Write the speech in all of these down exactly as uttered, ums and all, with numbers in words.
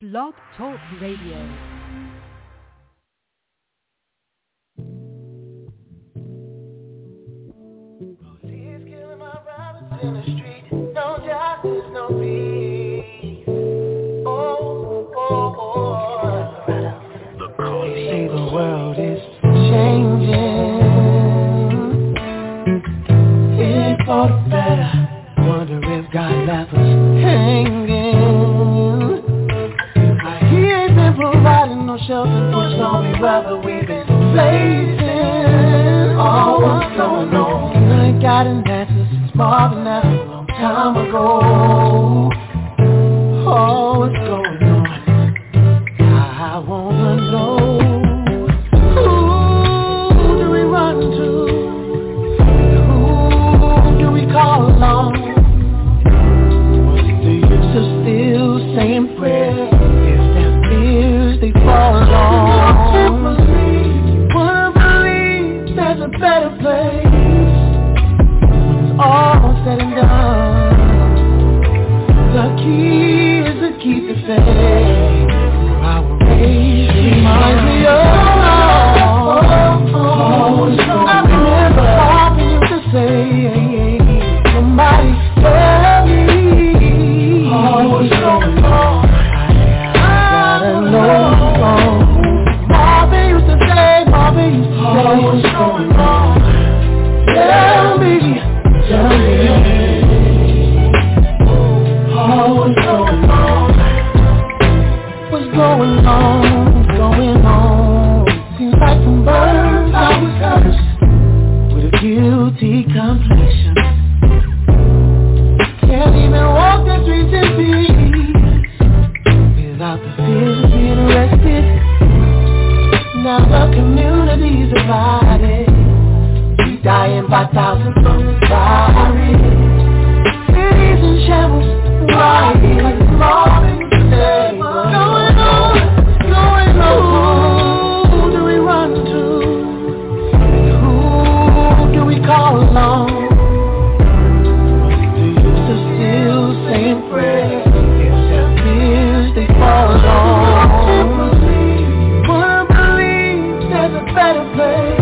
Blog Talk Radio. In the street, no justice, no peace. Oh, oh, oh. They say the world is changing. It's for the better. Wonder if God left us hanging. He ain't been providing no shelter for stormy weather. We've been facing all what's going on. And I ain't got an answer. More than that a long time ago. Oh, what's going on? I wanna know. Who do we run to? Who do we call on? What's the use of still saying prayers if their fears they fall on? Wanna believe there's a better place. All said and done, the key is to keep the faith. Our race reminds me of I remember often used to say, somebody tell me what's going on. I gotta know. Marvin used to say, Marvin used to say, what's going on? Tell me. Tell me, oh, what's going on? What's going on? What's going on? Seems like some birds I was cursed with a guilty complexion. Can't even walk the streets in peace without the fears of being arrested. Now the community's divided. Dying by thousands from the virus. Cities in shambles, rioting like Marvin today. What's going on? What's going on? Who do we run to? Who do we call on? What's the use of still saying prayers if their fears they fall on? Wanna believe there's a better place.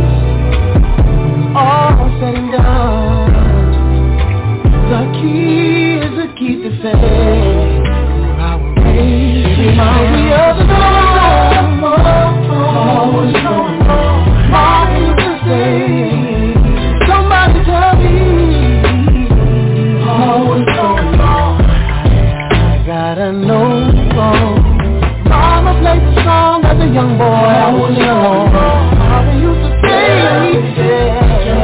All said and done, the key is to keep the faith. Our race reminds me of the storm. Oh, what's going on? Marvin used to say, somebody tell me, oh, what's going on? I gotta know. Mama played the song as a young boy. I was young. Marvin used to say, yeah.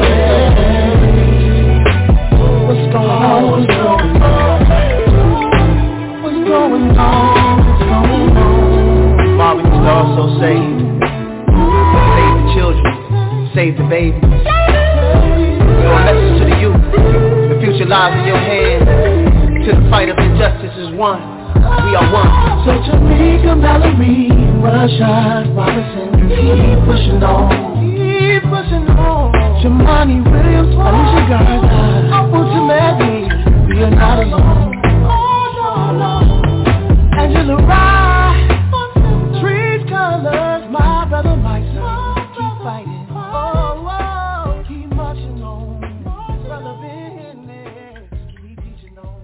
What's going on? What's going on? What's going on? What's going on? Marvin used to also say, save the children, save the babies. Your message to the youth, the future lies in your hands. Till the fight of injustice is won, we are one. So Jamaica, Mallory, Rashad Robinson, keep pushing on, keep pushing on. Jamani Williams, Alicia Garza, ultimately, we are not alone. Angela Rye, trees colors, my brother Mike's son, keep fighting. Oh, oh, keep marching on. Brother business, keep teaching on.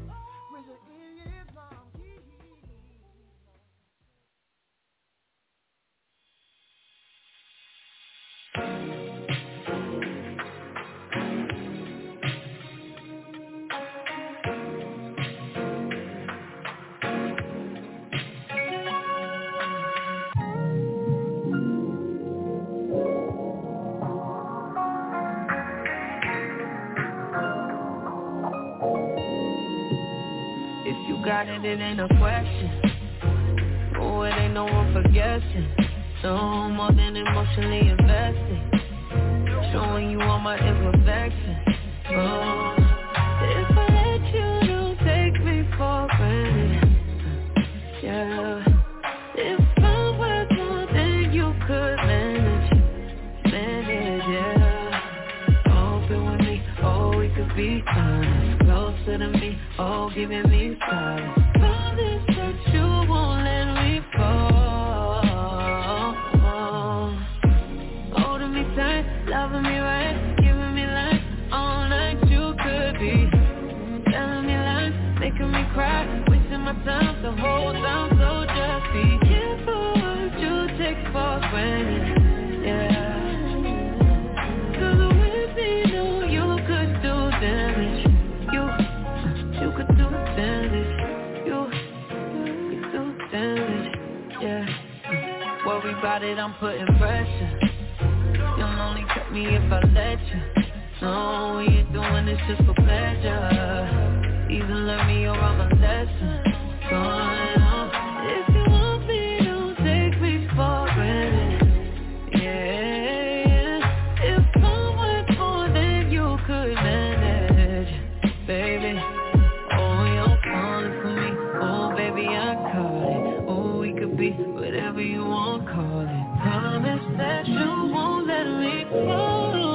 Got it, it ain't a question. Oh, it ain't no one for guessing. No more than emotionally invested. Showing you all my imperfections. Oh, if I let you, don't take me for granted. Yeah, if I were to, then you could manage, manage, yeah. Open with me, oh, we could be honest. Closer to me, oh, giving me silence. Promise that you won't about it, I'm putting pressure. You'll only cut me if I let you. No, we ain't doing this just for pleasure. Either learn me or I'm a lesson. Going on. If you want me, don't take me for granted. Yeah, yeah. If someone more than you could manage, baby. Oh, you're falling for me. Oh, baby, I caught it. Oh, we could be whatever you want, call it. Promise that you won't let me go.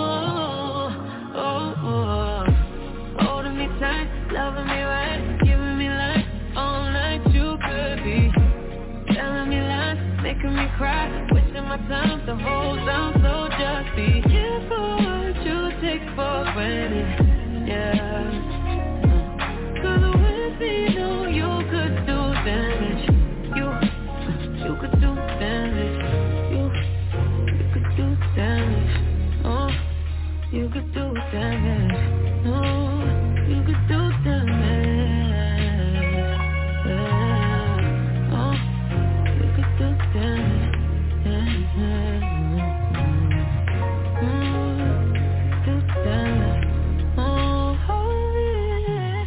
Oh, oh, holding me tight, loving me right, giving me life all night. You could be telling me lies, making me cry, wasting my time the whole time. So just be careful what you take for granted. Yeah, cause with me, know you could do damage. You, you could do damage. You, you could do damage. Oh, you could do damage. Oh, you could do damage. Yeah. Oh, you could do damage. Yeah. Mm, do damage. Oh, oh, yeah.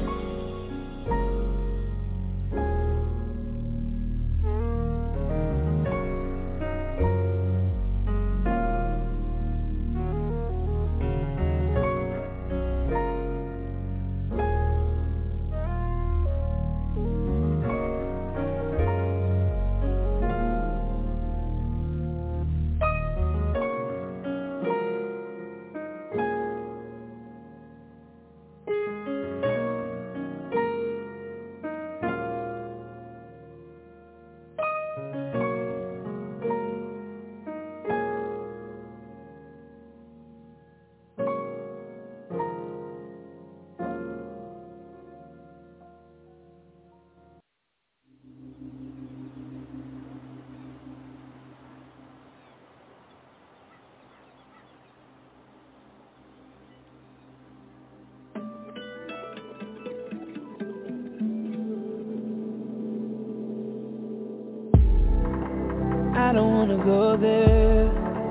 I don't wanna go there.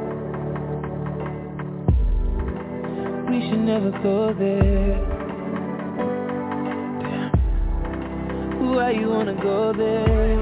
We should never go there. Damn. Why you wanna go there?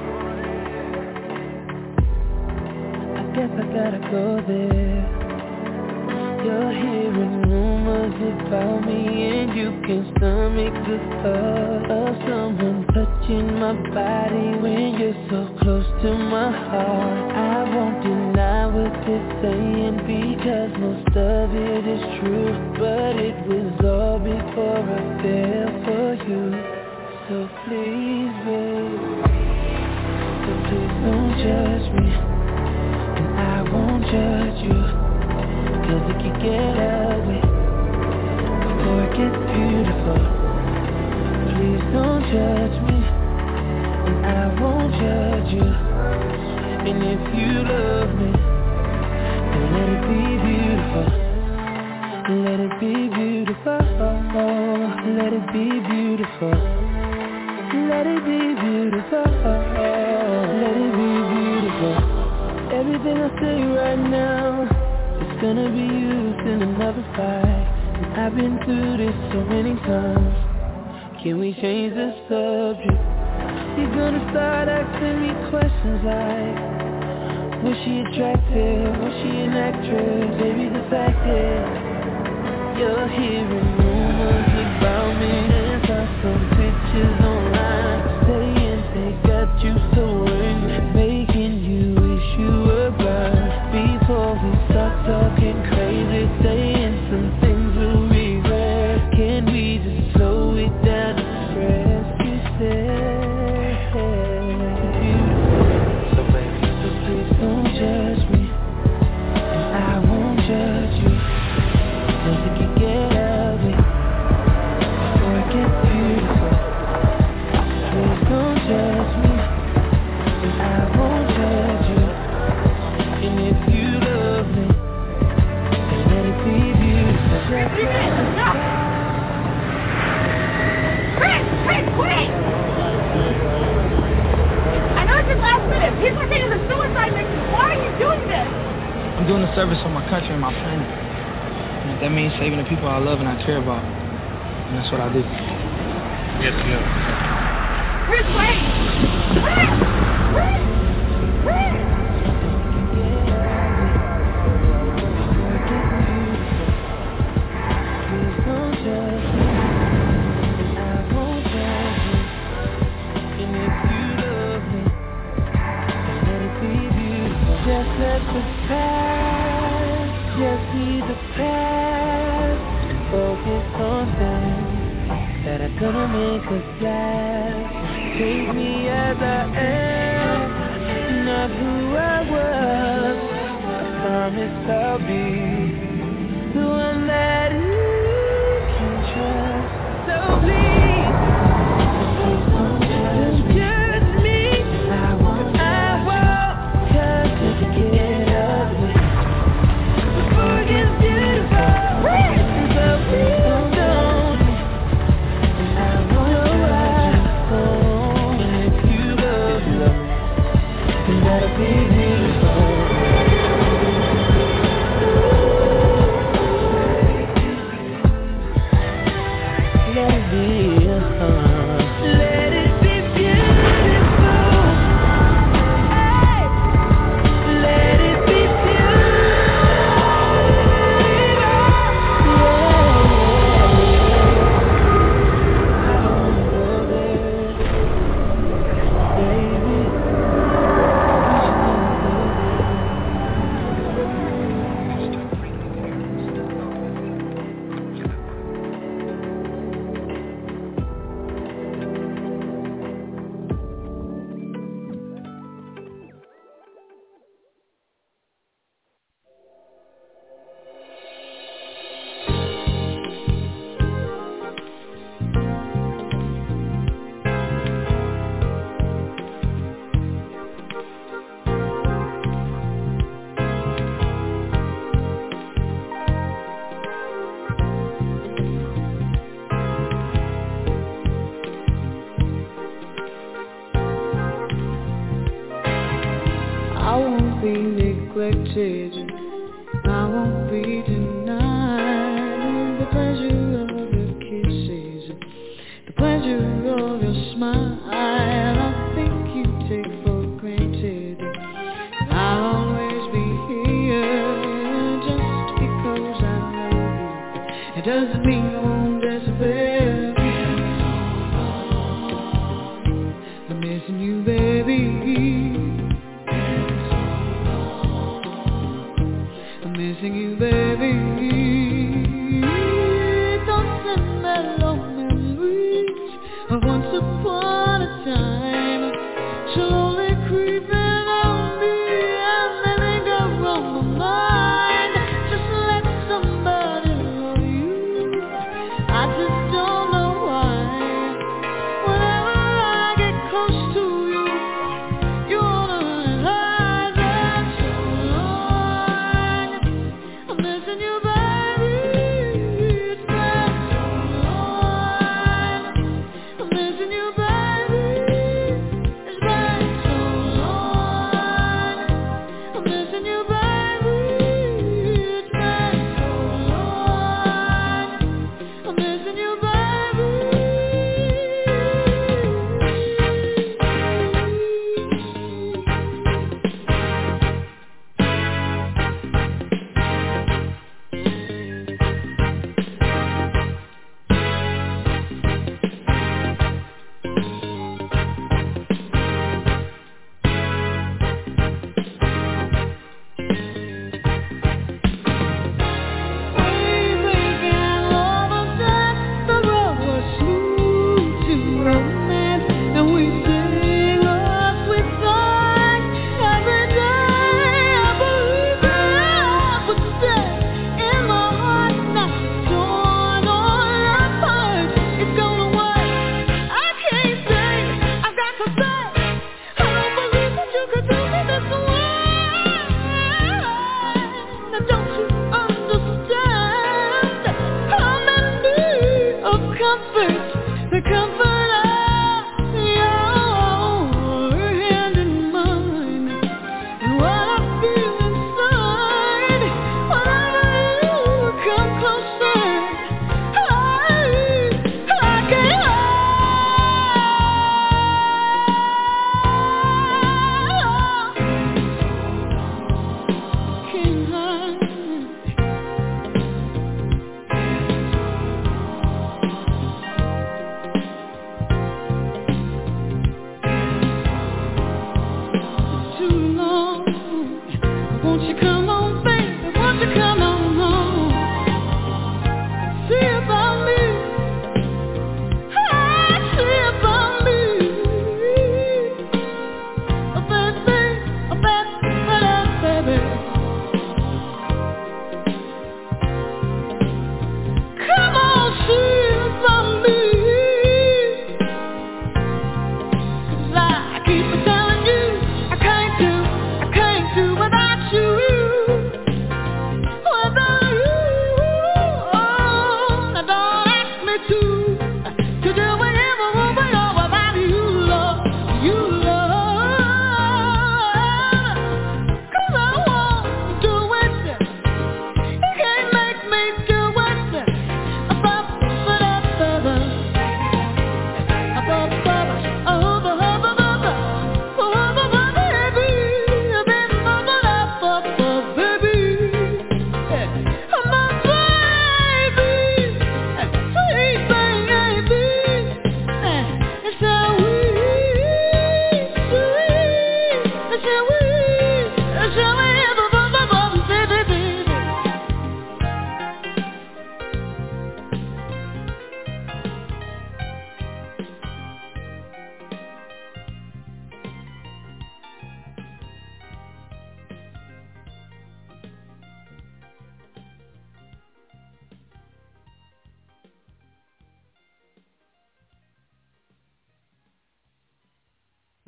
I guess I gotta go there. You're hearing rumors about me, and you can stomach the thought of someone touching my body when you're so close to my heart. I won't deny what they're saying because most of it is true, but it was all before I fell for you. So please, babe, so please don't judge me, and I won't judge you. Cause it can get ugly before it gets beautiful. Please don't judge me, and I won't judge you. And if you love me, then let it be beautiful. Let it be beautiful. Let it be beautiful. Let it be beautiful. Let it be beautiful. Everything I say right now, it's gonna be used in another fight. And I've been through this so many times. Can we change the subject? You're gonna start asking me questions like, was she attractive? Was she an actress? Baby, the fact is, you're hearing rumors about me, and saw some pictures online saying they got you so worried, making you wish you were blind. Before we start talking crazy, saying some things we'll regret, can we just slow it down and stress? You said beautiful, so baby, so please don't judge me, and I won't judge you. Cause it can get ugly before it gets beautiful. I'm doing a service for my country and my planet. And if that means saving the people I love and I care about, and that's what I do. Yes, yes. Chris, wait! Chris! Chris! Chris! Just let the past, just leave the past, focus on things that are gonna make us last. Take me as I am, not who I was. I promise I'll be the one that you can trust. So please, don't judge me. I won't, I won't, 'cause it's get ugly before it gets beautiful. So please don't. I won't, I won't. If you love love, then that'll be beautiful. Let it be, uh-huh. Let it be beautiful. Hey, let it be beautiful. Yeah, I don't wanna go there, baby. I won't be neglected, I won't be denied the pleasure of your kisses, the pleasure of your smile. I think you take for granted I'll always be here just because I love you. It doesn't mean I won't despair. I'm missing you, baby. Missing you, baby. Thoughts and mellow memories of once upon a time, slowly creeping on me and they linger on my mind. Just let somebody love you. I just don't know why. Whenever I get close to you, you wanna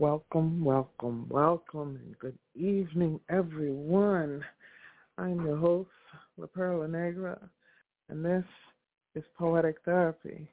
Welcome, welcome, welcome, and good evening, everyone. I'm your host, La Perla Negra, and this is Poetic Therapy.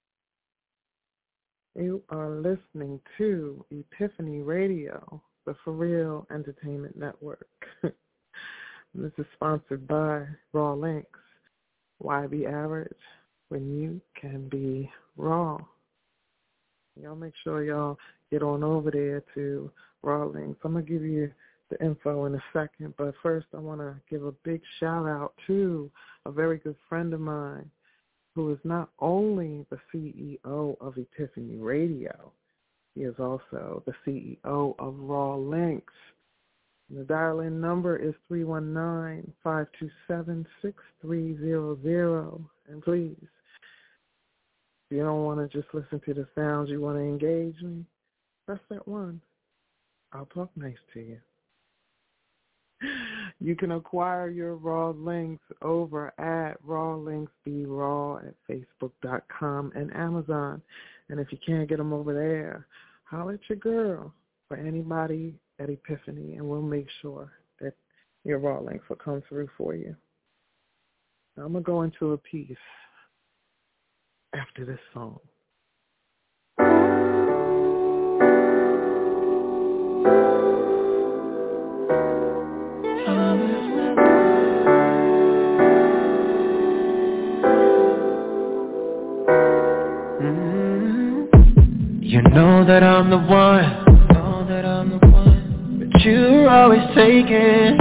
You are listening to Epiphany Radio, the For Real Entertainment Network. This is sponsored by Raw Links. Why be average when you can be raw? Y'all make sure y'all get on over there to Raw Links. I'm going to give you the info in a second, but first I want to give a big shout out to a very good friend of mine who is not only the C E O of Epiphany Radio, he is also the C E O of Raw Links. The dial-in number is three one nine, five two seven, six three zero zero. And please, if you don't want to just listen to the sounds, you want to engage me, press that one. I'll talk nice to you. You can acquire your Raw Links over at Raw Links Be Raw at Facebook dot com and Amazon. And if you can't get them over there, holler at your girl for anybody at Epiphany, and we'll make sure that your Raw Links will come through for you. Now, I'm going to go into a piece after this song. You know that I'm the one, know that I'm the one, but you're always taking.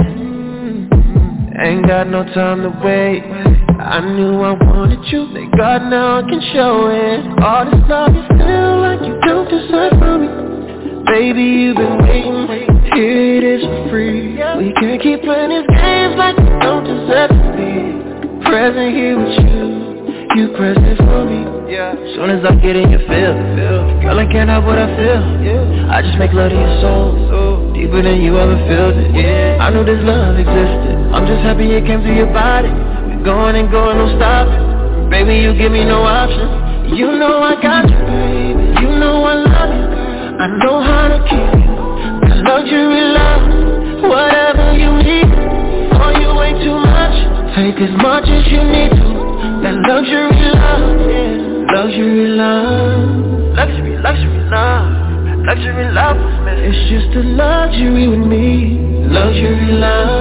Ain't got no time to wait. I knew I wanted you, thank God now I can show it. All this love you feel like you don't deserve from me. Baby, you've been waiting, here it is for free. We can't keep playing these games like you don't deserve to be. Present here with you, you present for me. Soon as I get in your feel, girl, I can't help what I feel. I just make love to your soul, deeper than you ever felt it. I knew this love existed, I'm just happy it came through your body. We're going and going, no stopping. Baby, you give me no option. You know I got you, baby. You know I love you. I know how to keep you. The luxury love, whatever you need. Oh, you way too much. Take as much as you need to. That luxury love, yeah. Luxury love, luxury, luxury love, luxury love was missing. It's just a luxury with me. Luxury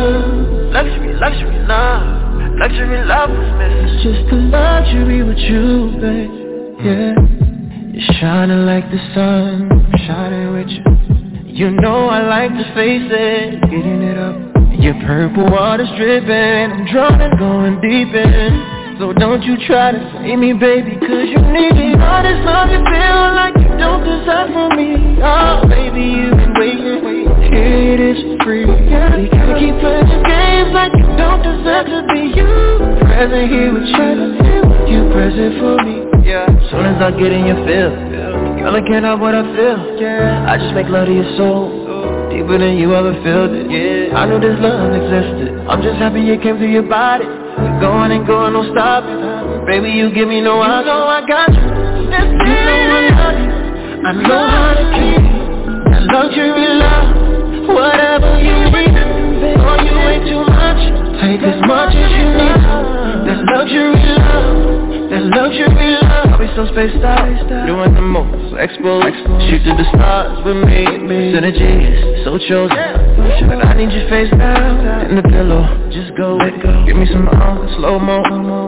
love, luxury, luxury love, luxury love was missing. It's just a luxury with you, babe. Yeah, you're shining like the sun, I'm shining with you. You know I like to face it, getting it up. Your purple water's dripping, I'm drowning, going deep in. So don't you try to save me, baby, cause you need me. All this love you feel like you don't deserve from me. Oh, baby, you've been waiting, waiting. Here it is for free. We gotta keep playing these games like you don't deserve to be. You present here with you, you present for me. Soon as I get in your feel, girl, I can't help what I feel. I just make love to your soul, deeper than you ever felt it. I knew this love existed, I'm just happy it came through your body. We're going and going, no stopping. Baby, you give me no option. You know I got you. That's you know I love you. I know how to keep you. That luxury love, whatever you need. Oh, you ain't too much. Take as much as you need. That luxury love, that luxury love. I'll be so spaced out, doing the most, exposed. Shoot to the stars with me. Synergy is so chosen. But I need your face down in the pillow. Just go, let go. Give me some uh, slow mo.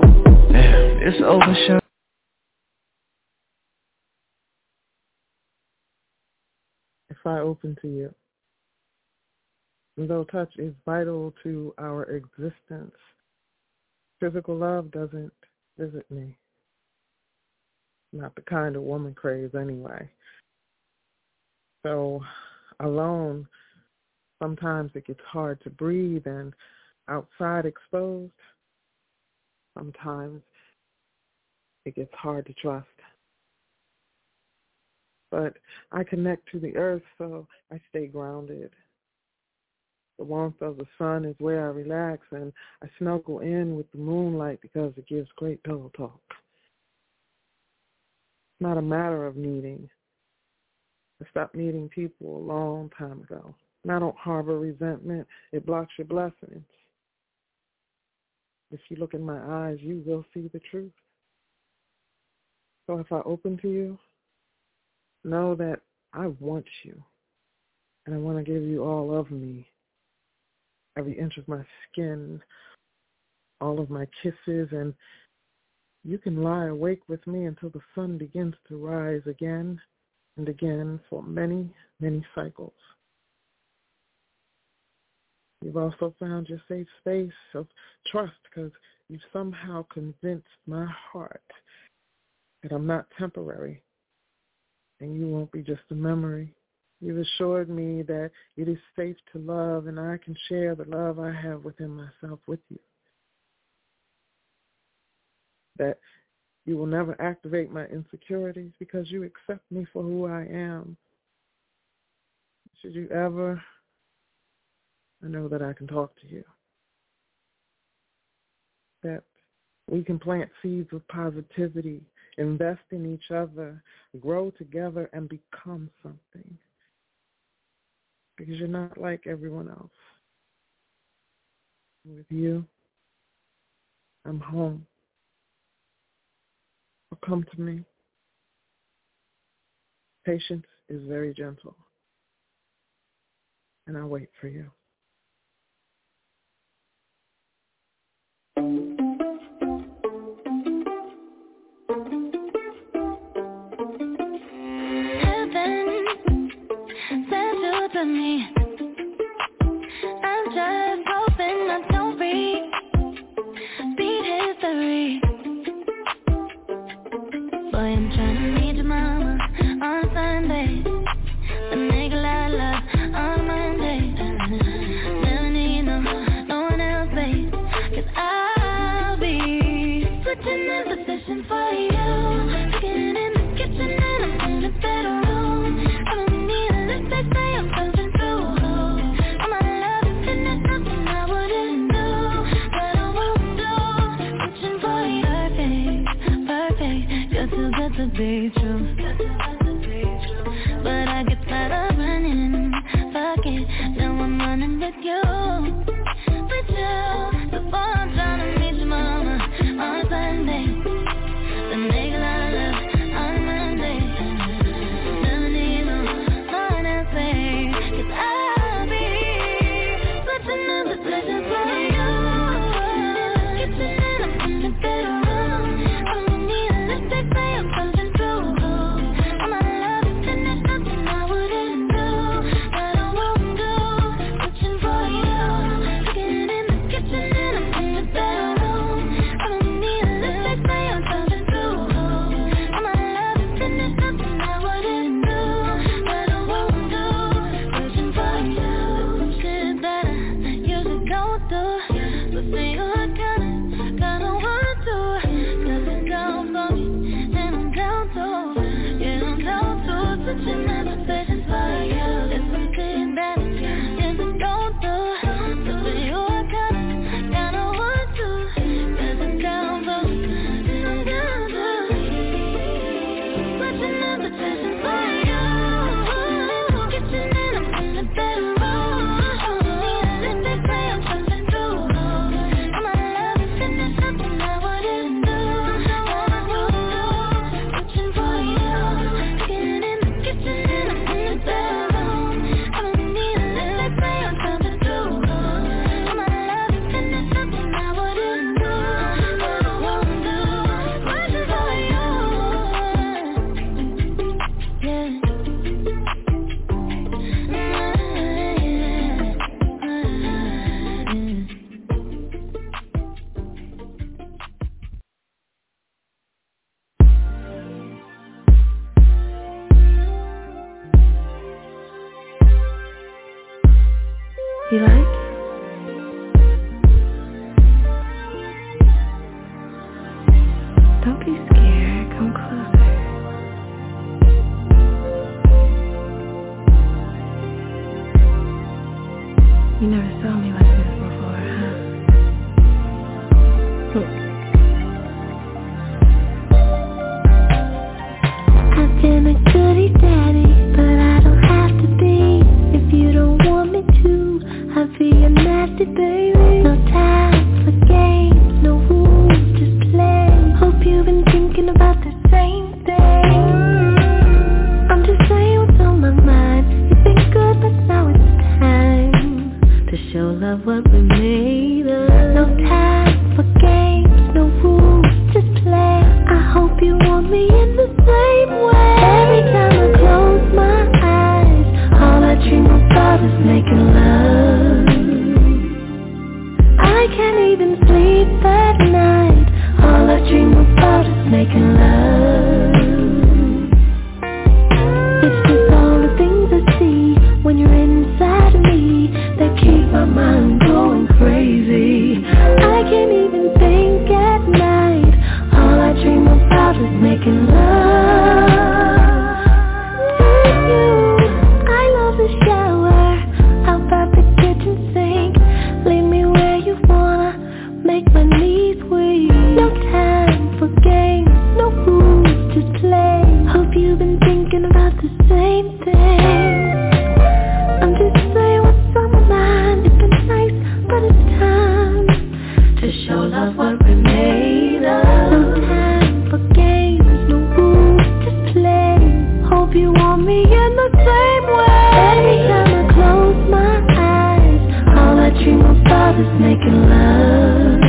Yeah, it's over, shot. If I open to you, though touch is vital to our existence, physical love doesn't visit me. Not the kind of woman craves anyway. So alone, sometimes it gets hard to breathe, and outside exposed, sometimes it gets hard to trust. But I connect to the earth, so I stay grounded. The warmth of the sun is where I relax, and I snuggle in with the moonlight because it gives great pillow talk. It's not a matter of needing. I stopped meeting people a long time ago. And I don't harbor resentment. It blocks your blessings. If you look in my eyes, you will see the truth. So if I open to you, know that I want you. And I want to give you all of me. Every inch of my skin, all of my kisses, and you can lie awake with me until the sun begins to rise again and again for many, many cycles. You've also found your safe space of trust because you've somehow convinced my heart that I'm not temporary and you won't be just a memory. You've assured me that it is safe to love and I can share the love I have within myself with you. That you will never activate my insecurities because you accept me for who I am. Should you ever, I know that I can talk to you. That we can plant seeds of positivity, invest in each other, grow together, and become something. Because you're not like everyone else. With you, I'm home. So come to me. Patience is very gentle. And I'll wait for you. To me, I'm just hoping I don't repeat history. Boy, I'm trying to meet your mama on Sunday, but make a lot of love on Monday. Never need no, no one else, babe, 'cause I'll be switching the position for you. Getting in the kitchen and I'm in the bedroom. I don't need a lipstick, say I'm something through. All my love is in it, nothing I wouldn't do, but I won't do. Switching for you, perfect, perfect. You're too good to be true, but I get tired of running. Fuck it, now I'm running with you, with you. Before I'm trying to meet your mama on Sunday, then make a lot of love on Monday. Never need no one else, babe, 'cause I'll be switching up the positions for you. Kitchen and I'm in the bedroom. I don't need a lipstick, say I'm something through. All my love is in it, nothing I wouldn't do, but I won't do. Switching for you. Getting in the kitchen and I'm in the bedroom. I don't need a lipstick, say I'm something through. All my love is in it, nothing I wouldn't do, but I won't do. Switching for you. Shit that I usually go through, but say you're kinda, kinda want to, 'cause it's down for me, and I'm down to, yeah, I'm down to. Switching my positions for you. It's something that I usually go through, but say you're kinda, kinda want to, 'cause it's down for me, and I'm down to. Switching my positions for you. Kitchen and I'm in the bedroom. I don't need a lipstick, say I'm something through. All my love is in it, nothing I wouldn't do, but I won't do. Switching for you. Getting in the kitchen and I'm in the bedroom. I don't need a lipstick, say I'm something through. All my love is in it, nothing I wouldn't do, but I won't do. Switching for you. Yeah. You like? Don't be scared, come closer. You never saw me like this before, huh? I've been a goody daddy, but I love what we made of. No time for games, no rules, just play. I hope you want me in the same way. Every time I close my eyes, all I dream about is making love. I can't even sleep at night. All I dream about is making love. It's just all the things I see when you're inside of me that keep my mind going crazy. I can't even think at night. All I dream about is making love. With you, I love the shower, out by the kitchen sink. Leave me where you wanna, make my knees weak. No time for games, no rules, just play. Hope you've been thinking about the same thing. I'm just saying what's on my mind. It's been nice, but it's time to show love what we made of. No time for games, no rules, just play. Hope you want me in the same way. Every time I close my eyes, all I dream about is making love.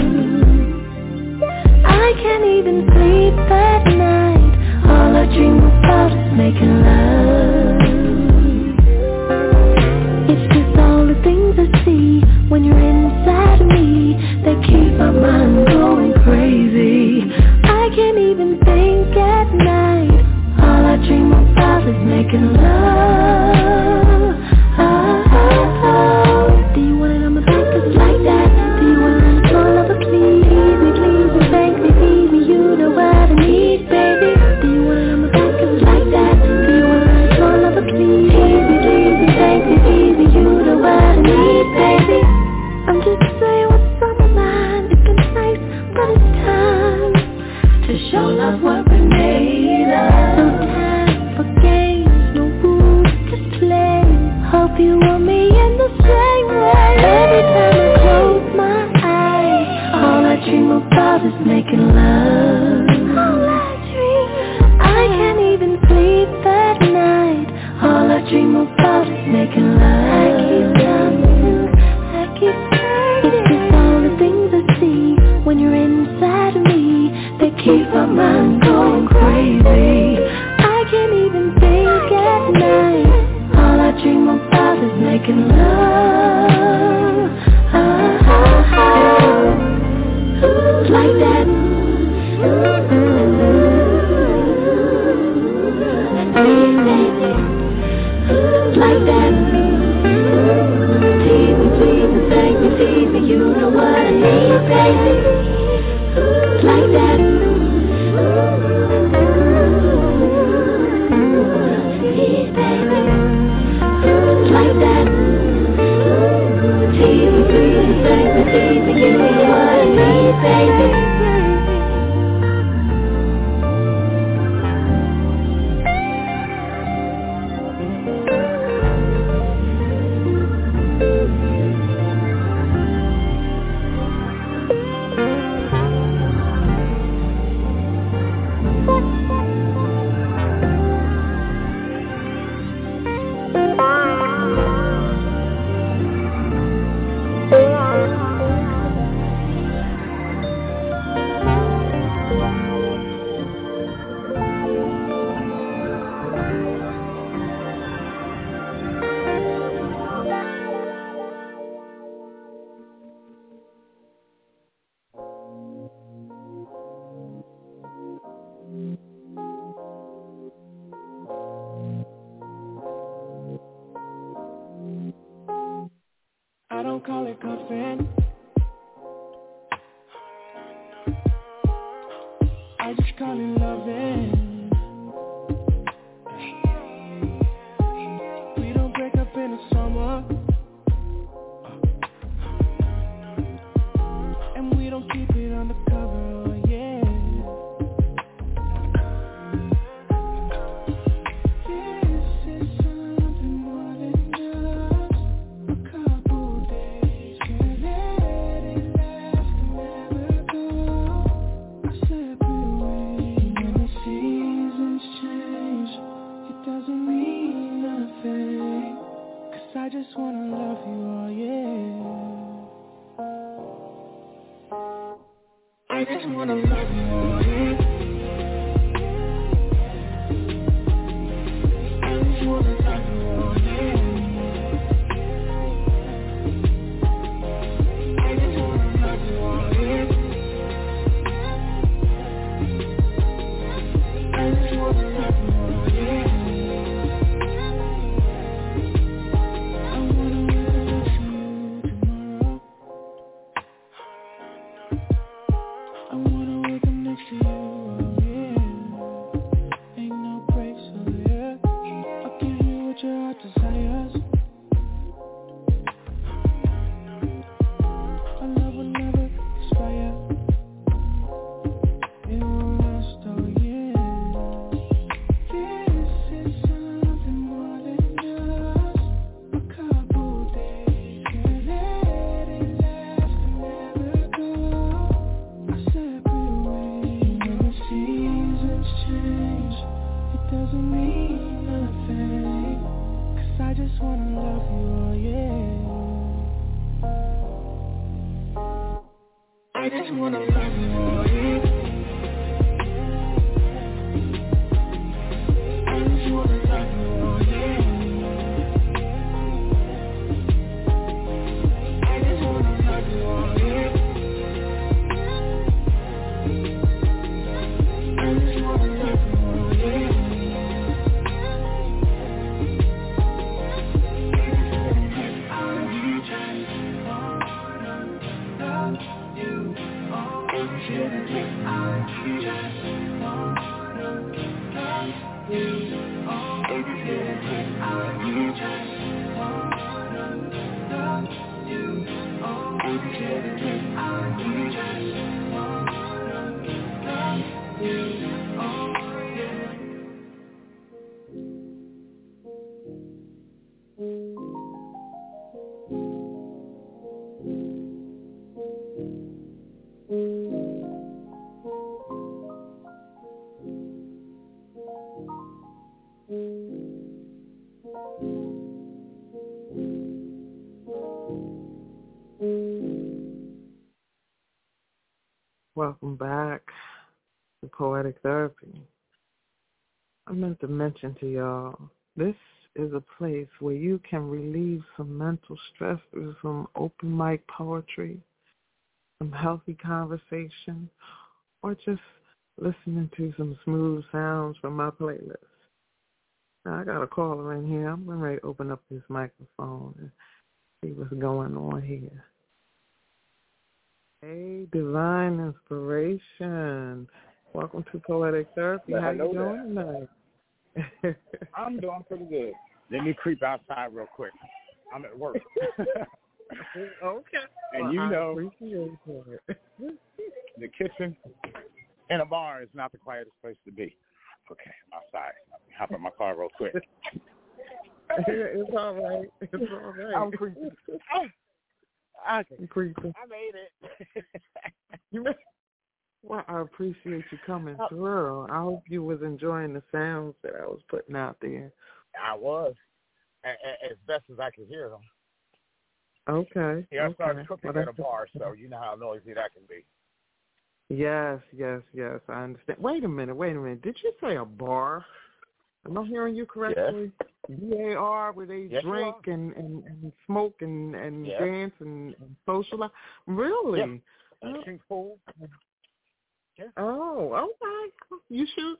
I can't even sleep at night. All I dream about is making love. It's just all the things I see when you're inside of me that keep my mind going crazy. I can't even think at night. All I dream about is making love. Oh, oh, oh. Do you want it on my back just like that? Do you want it on the floor, lover? Please me, please me, thank me, feed me. You know what I need, baby. Do you want it on my back just like that? Do you want it on the floor, lover? Please me, please me, thank me, feed me. You know what I need, baby. I'm just saying what's on my mind. It's been nice, but it's time to show love what we made of. No time for games, no rules, just play. Hope you want me in the same way. Every time I close my eyes, all I dream about is making love. All I dream, I can't even sleep at night. All I dream about is making love. I keep dancing, I keep turning. It's just all the things I see when you're inside of me that keep my mind going crazy. I can't even think at night. All I dream about is making love. Oh, oh, oh. Like that. Like that. Tease me, please me, thank me, feed me. You know what I need, baby. Like that. Please, baby. Like that. Tease me, please me, thank me, feed me. You know what I need, baby. I don't call it cuffing. I just call it loving. We don't break up in the summer, and we don't keep it undercover, oh yeah. This is something more than just a couple days. Can't let it last and never go our separate ways. When the seasons change, it doesn't mean nothing, 'cause I just wanna love you, oh yeah. I just wanna love you all, yeah. I just wanna love you all, yeah. I just wanna love you all, yeah. I just wanna love you all, yeah. I wanna wake up next to you tomorrow. I wanna wake up next to you, oh yeah. Ain't no breaks, oh yeah. I'll give you what your heart desires. Our love will never expire. It won't last, oh yeah. This is something more than just a couple days. Can't let it last and never go our separate ways. When the seasons change, it doesn't mean nothing. 'Cause I just wanna love you, oh yeah. I just wanna love you, oh yeah. I just wanna love you, oh yeah. I just wanna love you, oh yeah. I just wanna love you, oh yeah. I just wanna love you, oh yeah. I just wanna love you, oh yeah. I just wanna love you, oh yeah. I just wanna love you, oh yeah. Welcome back to Poetic Therapy. I meant to mention to y'all, this is a place where you can relieve some mental stress through some open mic poetry, some healthy conversation, or just listening to some smooth sounds from my playlist. Now, I got a caller in here. I'm ready to open up this microphone and see what's going on here. Hey, Divine Inspiration. Welcome to Poetic Therapy. How you doing tonight? I'm doing pretty good. Let me creep outside real quick. I'm at work. Okay. And well, you I know, appreciate it. the kitchen in a bar is not the quietest place to be. Okay, I'm outside. Hop in my car real quick. It's all right. It's all right. I'm creeping. I, I'm creeping. I made it. You made Well, I appreciate you coming through. I hope you was enjoying the sounds that I was putting out there. I was, as best as I could hear them. Okay. Yeah, I okay. started cooking well, at a bar, so you know how noisy that can be. Yes, yes, yes, I understand. Wait a minute, wait a minute. Did you say a bar? Am I hearing you correctly? Yes. B A R, where they yes, drink and, and, and smoke and, and yes. dance and, and socialize? Really? Yes. Uh, pool. Yeah. Oh, okay. You shoot?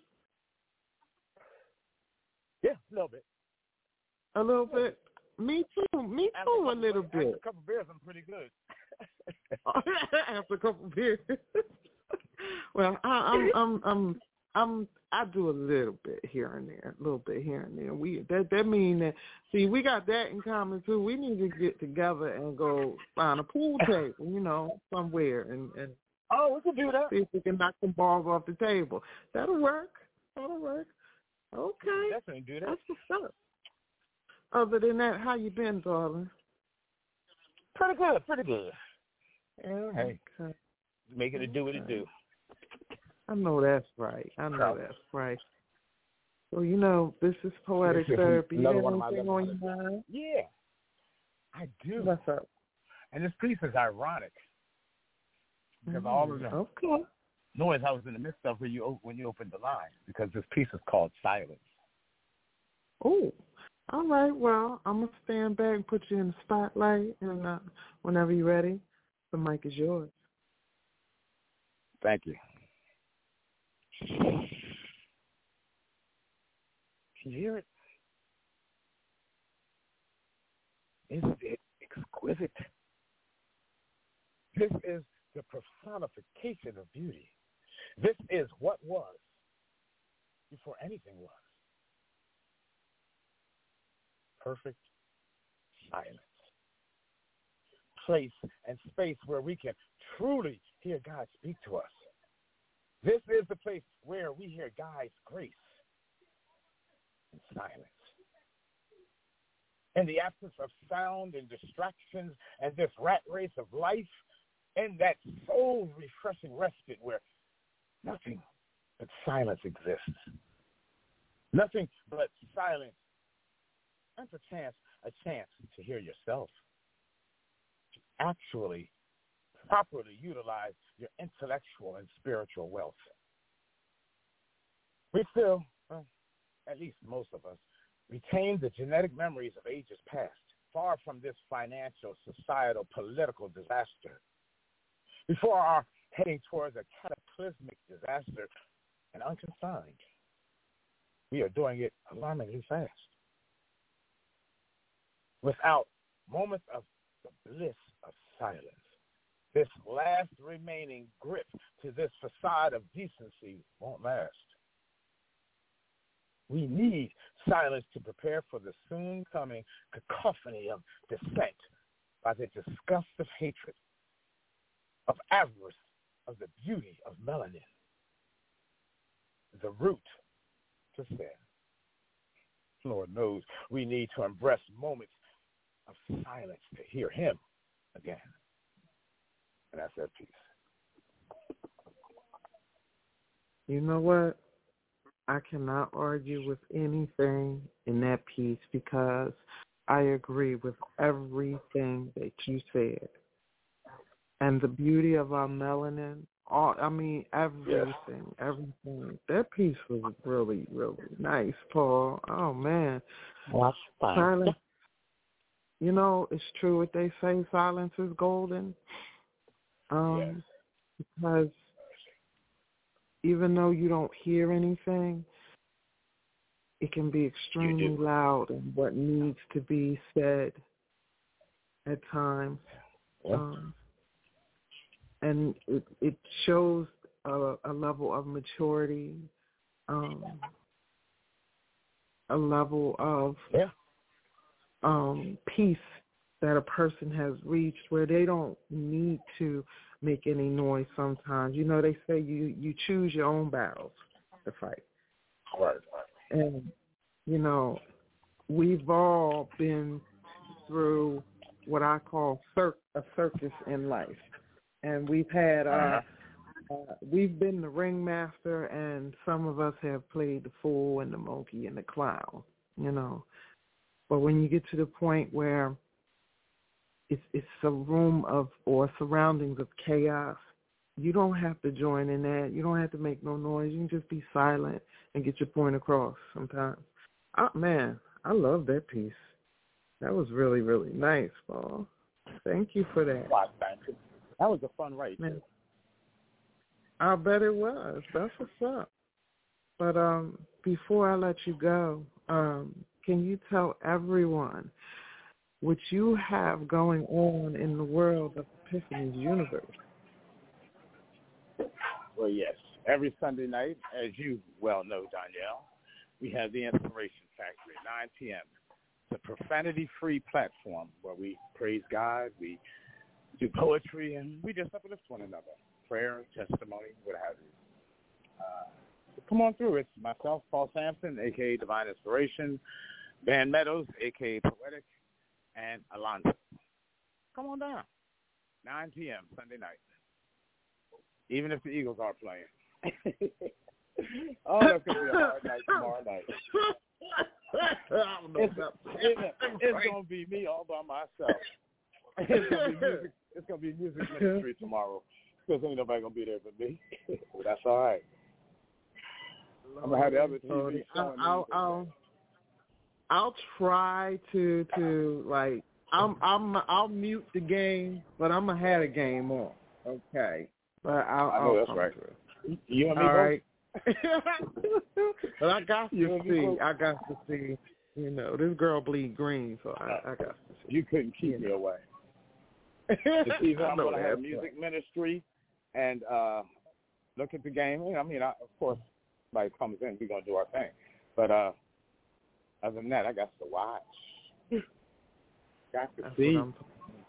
Yeah, a little bit. A little bit? Me too. Me After too, a, a little after bit. After a couple beers, I'm pretty good. After a couple beers. Well, I, I'm, I'm, I'm, I'm, I do a little bit here and there, a little bit here and there. We that that mean that see we got that in common too. We need to get together and go find a pool table, you know, somewhere and and oh, we can do that. See if we can knock some balls off the table. That'll work. That'll work. Okay. Definitely do that. That's what's up. Other than that, how you been, darling? Pretty good. Pretty good. Yeah, hey, okay. Making it do what it do. I know that's right. I know that's right. Well, you know, this is Poetic Therapy. You have anything on your mind? Yeah, I do. What's up? And this piece is ironic. because mm, all of the okay. noise I was in the midst of when you when you opened the line, because this piece is called Silence. Oh, all right. Well, I'm gonna stand back and put you in the spotlight, and uh, whenever you're ready, the mic is yours. Thank you. Can you hear it? Isn't it exquisite? This is the personification of beauty. This is what was before anything was. Perfect silence. Place and space where we can truly hear God speak to us. This is the place where we hear God's grace in silence. In the absence of sound and distractions and this rat race of life, in that soul-refreshing respite where nothing but silence exists. Nothing but silence, and perchance a chance to hear yourself. To actually, properly utilize your intellectual and spiritual wealth. We still, well, at least most of us, retain the genetic memories of ages past, far from this financial, societal, political disaster. Before our heading towards a cataclysmic disaster, and unconsigned, we are doing it alarmingly fast. Without moments of the bliss of silence, this last remaining grip to this facade of decency won't last. We need silence to prepare for the soon coming cacophony of dissent by the disgust of hatred, of avarice, of the beauty of melanin, the root to sin. Lord knows we need to embrace moments of silence to hear him again. And that's that piece. You know what? I cannot argue with anything in that piece because I agree with everything that you said. And the beauty of our melanin, all I mean, everything, yes. everything. That piece was really, really nice, Paul. Oh, man. Well, that's fine. Silence. You know, it's true what they say, silence is golden. Um, yes. Because even though you don't hear anything, it can be extremely loud in what needs to be said at times. Yeah. Um, and it, it shows a, a level of maturity, um, a level of yeah. um, peace that a person has reached where they don't need to make any noise sometimes. You know, they say you, you choose your own battles to fight. Right. And, you know, we've all been through what I call cir- a circus in life. And we've had, uh, uh, we've been the ringmaster, and some of us have played the fool and the monkey and the clown, you know. But when you get to the point where it's it's a room of or surroundings of chaos, you don't have to join in that. You don't have to make no noise. You can just be silent and get your point across sometimes. Oh, man, I love that piece. That was really, really nice, Paul. Thank you for that. Well, thank you. That was a fun write, too. I bet it was. That's what's up. But um, before I let you go, um, can you tell everyone what you have going on in the world of Epiphany's universe? Well, yes. Every Sunday night, as you well know, Danielle, we have the Inspiration Factory at nine p.m. It's a profanity-free platform where we praise God, we do poetry, and we just uplift one another. Prayer, testimony, what have you. Uh, so come on through. It's myself, Paul Sampson, a k a. Divine Inspiration, Van Meadows, a k a. Poetic, and Alonzo. Come on down. nine p.m. Sunday night. Even if the Eagles are playing. Oh, that's going to be a hard night tomorrow night. It's, it, it's going to be me all by myself. It's going to be music, it's going to be music ministry tomorrow. because ain't nobody gonna be there but me. But that's all right. I'm gonna have the other T V I'll, I'll, I'll, I'll try to to like I'm I'm I'll mute the game, but I'm gonna have the game on. Okay, but I'll. I know I'll that's come right. through. You and me all both. Right. But I got You to and me see. both. I got to see. You know, this girl bleed green, so I, I got to see. You couldn't keep you me know. away. It's either I'm going to have that, music ministry and uh, look at the game. I mean, I, of course, somebody comes in, we're going to do our thing. But uh, other than that, I got to watch. Got to That's see. What I'm,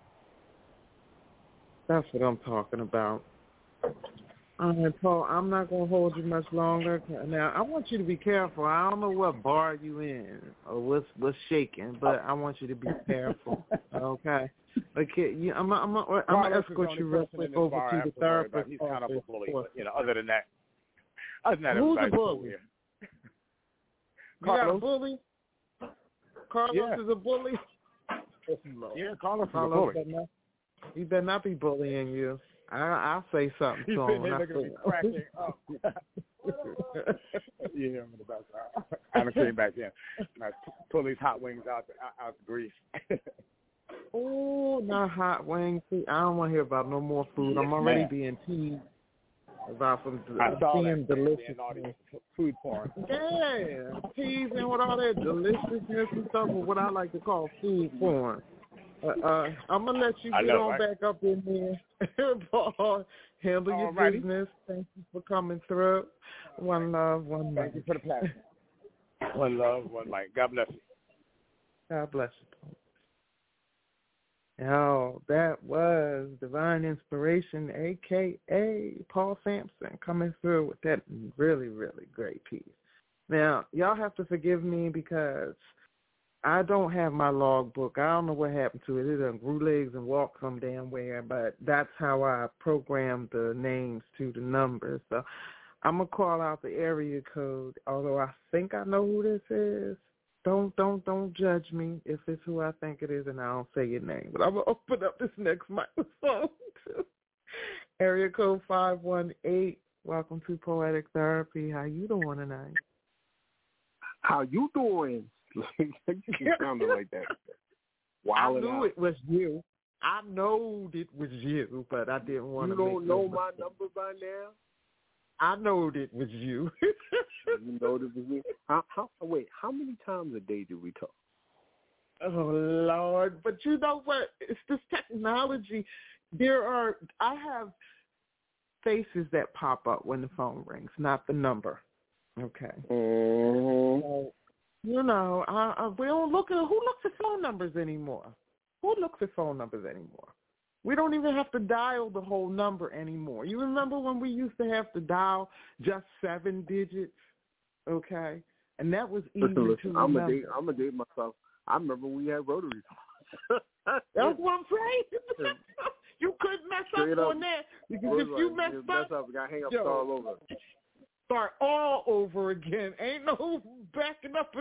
that's what I'm talking about. All right, Paul, I'm not going to hold you much longer. Now, I want you to be careful. I don't know what bar you in or what's what's shaking, but I want you to be careful, okay? Okay, you, I'm I'm I'm going to escort you real quick over to the therapist. He's kind of a bully, but, you know, other than that, other than that, Who's a everybody's cool bully? here. You got a Carlos? bully? Carlos Yeah. is a bully? Yeah, Carlos is a Carlos bully. better not, he better not be bullying you. I, I'll say something He's to sitting him. there looking at me cracking up. You hear him in the background. I done came back in. And I pull these hot wings out the, out, out the grease. Oh, not hot wings. See, I don't want to hear about no more food. I'm already Man. being teased about some I saw seeing that. delicious Naughty food porn. Yeah, teasing with all that deliciousness and stuff, or what I like to call food porn. Uh, uh, I'm going to let you I get know, on right? back up in there. Paul, handle your Alrighty. business. Thank you for coming through. One love, one Thank mic. you for the platform. One love, one mic. God bless you. God bless you. Oh, that was Divine Inspiration, a k a. Paul Sampson, coming through with that really, really great piece. Now, y'all have to forgive me because I don't have my logbook. I don't know what happened to it. It done grew legs and walked some damn where, but that's how I programmed the names to the numbers. So I'm going to call out the area code, although I think I know who this is. Don't, don't, don't judge me if it's who I think it is and I don't say your name. But I'm going to open up this next microphone. Area code five one eight. Welcome to Poetic Therapy. How you doing tonight? How you doing? You sounded like that. Wilding I knew out. It was you. I know it was you, but I didn't want you to. You don't know no my number by now? I know it was you. You know it was me. How, how, wait, how many times a day do we talk? Oh Lord! But you know what? It's this technology. There are. I have faces that pop up when the phone rings, not the number. Okay. Mm-hmm. So, you know, I, I, we don't look at who looks at phone numbers anymore. Who looks at phone numbers anymore? We don't even have to dial the whole number anymore. You remember when we used to have to dial just seven digits? Okay, and that was easy listen, listen, to I'm remember. A date, I'm a date myself. I remember we had rotary phones. That's what I'm saying. You couldn't mess Straight up up. on that because It if was you like, messed you up, mess up, we got to hang up yo, all over. Start all over again. Ain't no backing up.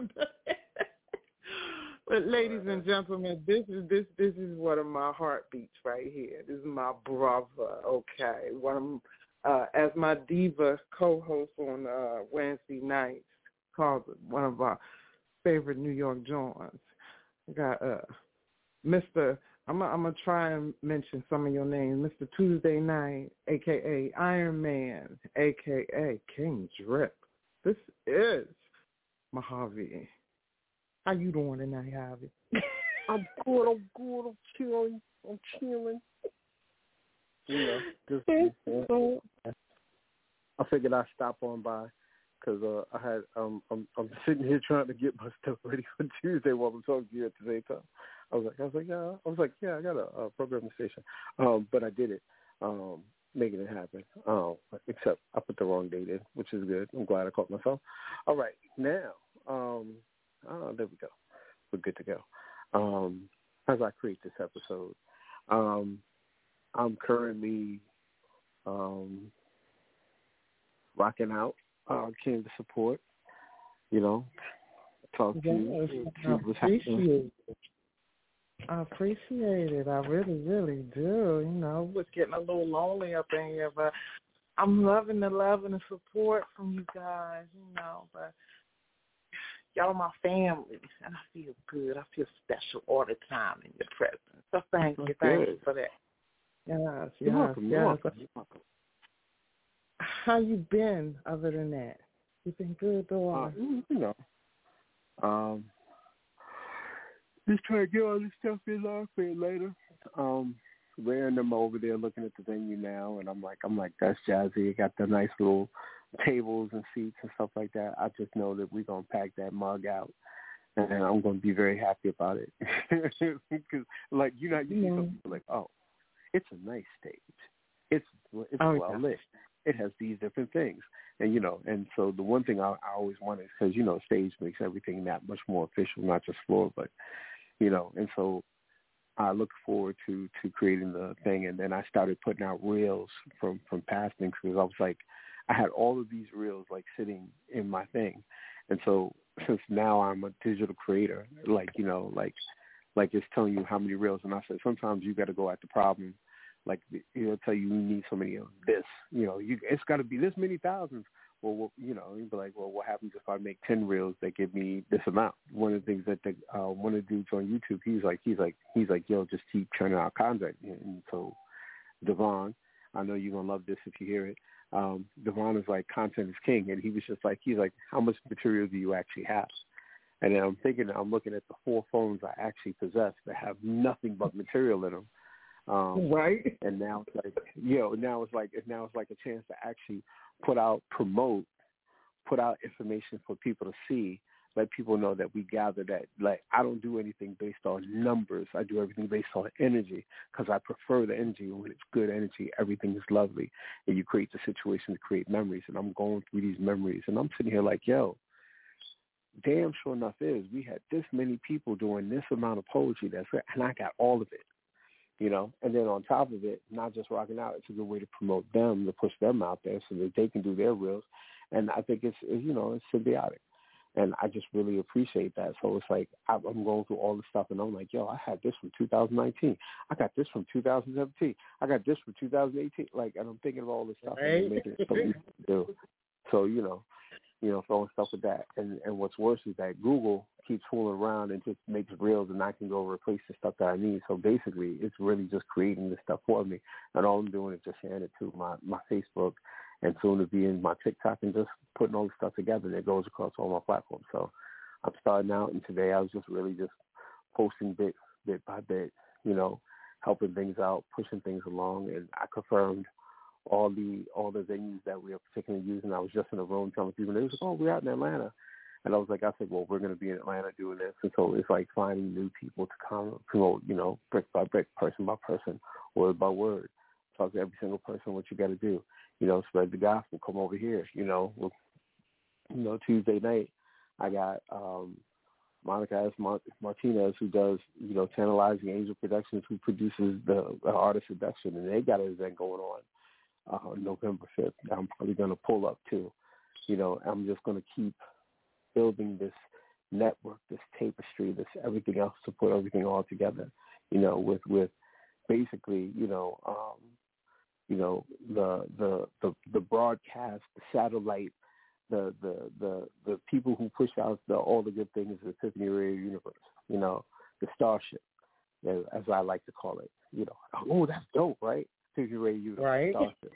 But ladies and gentlemen, this is this this is one of my heartbeats right here. This is my brother. Okay, one of uh, as my diva co-host on uh, Wednesday nights, called one of our favorite New York joints. I got uh, Mister I'm gonna try and mention some of your names. Mister Tuesday Night, a k a. Iron Man, a k a. King Drip. This is Mojave. How you doing tonight, Javi? I'm good. I'm good. I'm chilling. I'm chilling. You know, just, yeah. I figured I'd stop on by because uh, I had um I'm I'm sitting here trying to get my stuff ready for Tuesday while I'm talking to you at the same time. I was like, I was like, yeah, I was like, yeah, I got a, a program station, um, but I did it, um, making it happen. Um, except I put the wrong date in, which is good. I'm glad I caught myself. All right, now, um, oh, there we go. We're good to go. Um, as I create this episode, um, I'm currently um, rocking out. Uh, came to support, you know, talk to you, see what's happening. I appreciate it. I really, really do. You know, it was getting a little lonely up in here, but I'm loving the love and the support from you guys, you know, but y'all my family, and I feel good. I feel special all the time in your presence. So thank you. Thank you for that. Yes, yes, You're welcome. yes. You're welcome. You're welcome. How you been other than that? You been good, though? Uh, you know, um, just trying to get all this stuff in line for it later. Um, Ray and them over there looking at the venue now, and I'm like, I'm like, that's jazzy. It got the nice little tables and seats and stuff like that. I just know that we're gonna pack that mug out, and I'm gonna be very happy about it. Because, like, you know, you see some people like, oh, it's a nice stage. It's it's oh, well yeah. lit. It has these different things, and you know, and so the one thing I, I always wanted, because you know, stage makes everything that much more official, not just floor, but you know, and so I look forward to to creating the thing, and then I started putting out reels from from past things, because I was like, I had all of these reels like sitting in my thing, and so since now I'm a digital creator, like you know, like like it's telling you how many reels, and I said sometimes you got to go at the problem. Like, it'll tell you you need so many of this. You know, you it's got to be this many thousands. Well, well, you know, you'd be like, well, what happens if I make ten reels that give me this amount? One of the things that the, uh, one of the dudes on YouTube, he's like, he's like, he's like, yo, just keep churning out content. And so, Devon, I know you're gonna love this if you hear it. Um, Devon is like, content is king, and he was just like, he's like, how much material do you actually have? And then I'm thinking, I'm looking at the four phones I actually possess that have nothing but material in them. Um, right. And now it's like, you know, now it's like, now it's like a chance to actually put out, promote, put out information for people to see, let people know that we gather that, like, I don't do anything based on numbers. I do everything based on energy, because I prefer the energy. When it's good energy, everything is lovely. And you create the situation to create memories. And I'm going through these memories, and I'm sitting here like, yo, damn sure enough is, we had this many people doing this amount of poetry, that's it, and I got all of it. You know, and then on top of it, not just rocking out, it's a good way to promote them, to push them out there so that they can do their reels. And I think it's, it's you know, it's symbiotic. And I just really appreciate that. So it's like, I'm going through all this stuff, and I'm like, yo, I had this from two thousand nineteen. I got this from two thousand seventeen. I got this from two thousand eighteen. Like, and I'm thinking of all this stuff, right? And making it so easy to do. So, you know, you know, throwing stuff with that. And, and what's worse is that Google keeps fooling around and just makes reels, and I can go replace the stuff that I need. So basically, it's really just creating this stuff for me. And all I'm doing is just sharing it to my, my Facebook, and soon to be in my TikTok, and just putting all the stuff together, and it goes across all my platforms. So I'm starting out, and today I was just really just posting bit, bit by bit, you know, helping things out, pushing things along. And I confirmed all the all the venues that we are particularly using. I was just in a room telling people, they was like, oh, we're out in Atlanta. And I was like, I said, well, we're going to be in Atlanta doing this. And so it's like finding new people to come promote, you know, brick by brick, person by person, word by word. Talk to every single person what you got to do. You know, spread the gospel, come over here. You know, well, you know, Tuesday night, I got um, Monica S. Martinez, who does, you know, Tantalizing Angel Productions, who produces the, the Artist Seduction, and they got an event going on uh, November fifth. I'm probably going to pull up too. You know, I'm just going to keep building this network, this tapestry, this everything else to put everything all together, you know, with, with basically, you know, um, you know, the, the, the, the broadcast, the satellite, the, the, the, the people who push out the, all the good things of the Epiphany Radio Universe, you know, the starship, as I like to call it, you know. Oh, that's dope, right? Epiphany Radio Universe, right? Starship.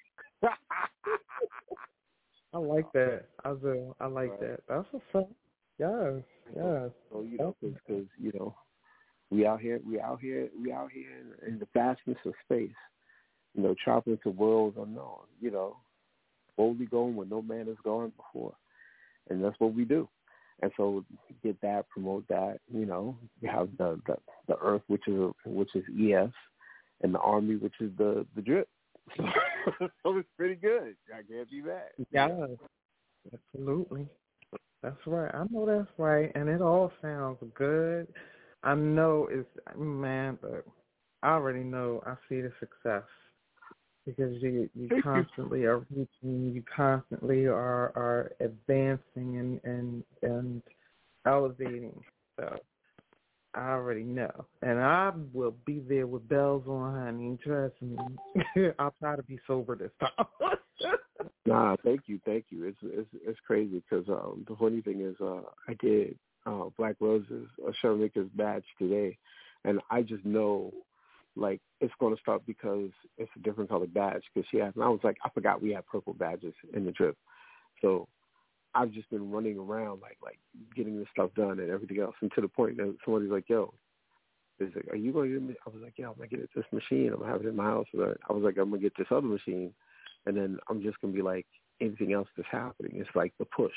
I like that. I do. I like right. that. That's what's up. Yes, yes. So, you know, because, you know, we out here, we out here, we out here in, in the vastness of space, you know, traveling to worlds unknown, you know, boldly going where no man has gone before. And that's what we do. And so get that, promote that, you know. We have the, the, the Earth, which is which is E S, and the Army, which is the, the drip. So it's pretty good. I can't be mad. Yeah, absolutely. That's right. I know that's right, and it all sounds good. I know it's, man, but I already know I see the success because you you Thank constantly you. are reaching, you constantly are, are advancing and, and, and elevating. So I already know. And I will be there with bells on, honey. Trust me. I'll try to be sober this time. Nah, thank you, thank you. It's it's it's crazy because um, the funny thing is uh, I did uh, Black Roses, uh, Sharmika's badge today, and I just know, like, it's going to start because it's a different color badge because she asked, and I was like, I forgot we had purple badges in the trip. So I've just been running around, like, like getting this stuff done and everything else, and to the point that somebody's like, yo, is like, are you going to get me? I was like, yeah, I'm going to get this machine. I'm going to have it in my house. I was like, I'm going to get this other machine, and then I'm just going to be like, anything else that's happening. It's like the push,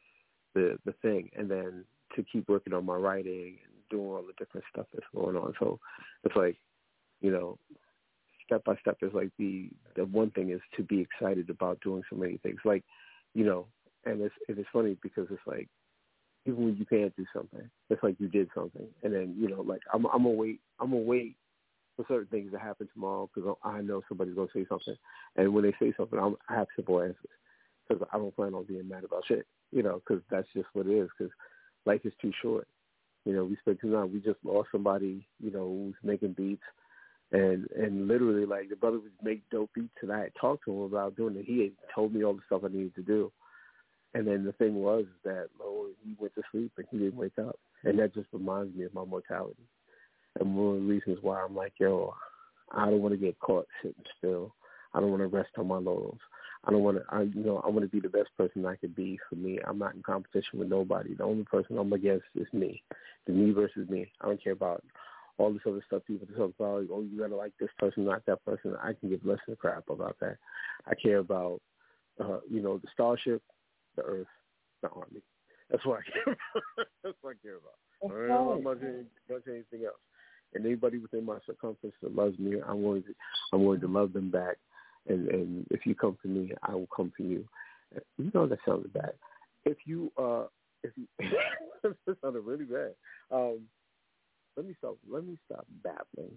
the the thing, and then to keep working on my writing and doing all the different stuff that's going on. So it's like, you know, step by step is like the the one thing is to be excited about doing so many things. Like, you know, and it's it's funny because it's like even when you can't do something, it's like you did something, and then you know, like I'm I'm gonna wait, I'm gonna wait for certain things to happen tomorrow because I know somebody's gonna say something, and when they say something, I'm, I have simple answers because I don't plan on being mad about shit, you know, because that's just what it is. Because life is too short. You know, we spent too long. We just lost somebody, you know, who's making beats. And and literally, like, the brother would make dope beats, and I had talked to him about doing it. He had told me all the stuff I needed to do. And then the thing was that, oh, he went to sleep and he didn't wake up. And that just reminds me of my mortality. And one of the reasons why I'm like, yo, I don't want to get caught sitting still. I don't want to rest on my laurels. I don't want to, I, you know, I want to be the best person I could be for me. I'm not in competition with nobody. The only person I'm against is me. The me versus me. I don't care about all this other stuff people talk about. Oh, you got to like this person, not that person. I can give less than a crap about that. I care about, uh, you know, the starship, the earth, the army. That's what I care about. That's what I care about. I don't know much, much anything else. And anybody within my circumference that loves me, I'm going to, I'm going to love them back. And, and if you come to me, I will come to you. You know that sounded bad. If you, uh, if you, that sounded really bad. Um, let me stop. Let me stop babbling.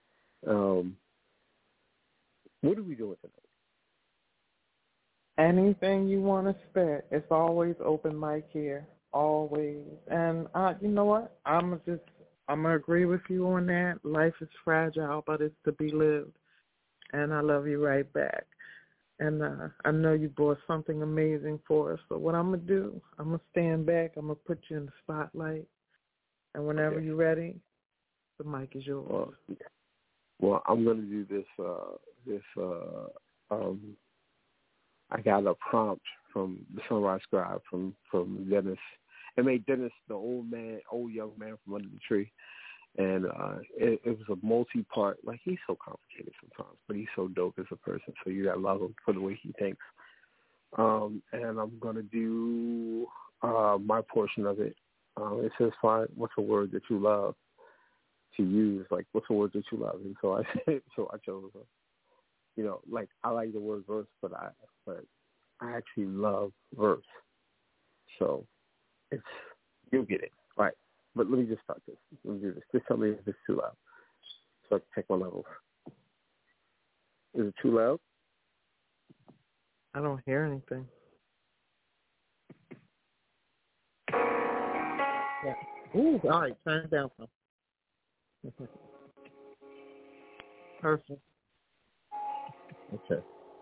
Um, what are we doing tonight? Anything you want to spit. It's always open mic here, always. And uh, you know what? I'm just, I'm gonna agree with you on that. Life is fragile, but it's to be lived. And I love you right back. And uh, I know you brought something amazing for us. So what I'm going to do, I'm going to stand back. I'm going to put you in the spotlight. And whenever okay. you're ready, the mic is yours. Well, well I'm going to do this. Uh, this. Uh, um, I got a prompt from the Sunrise Scribe from, from Dennis. It made Dennis the old man, old young man from under the tree. And uh, it, it was a multi-part, like, he's so complicated sometimes, but he's so dope as a person, so you got to love him for the way he thinks. Um, and I'm going to do uh, my portion of it. Um, it says, "Find what's a word that you love to use?" Like, what's a word that you love? And so I said, so I chose, uh, you know, like, I like the word verse, but I, but I actually love verse. So it's, you'll get it. All right. But let me just start this. Let me do this. Just tell me if it's too loud, so I can check my levels. Is it too loud? I don't hear anything. Yeah. Ooh, all right. Turn it down some. Perfect. Okay.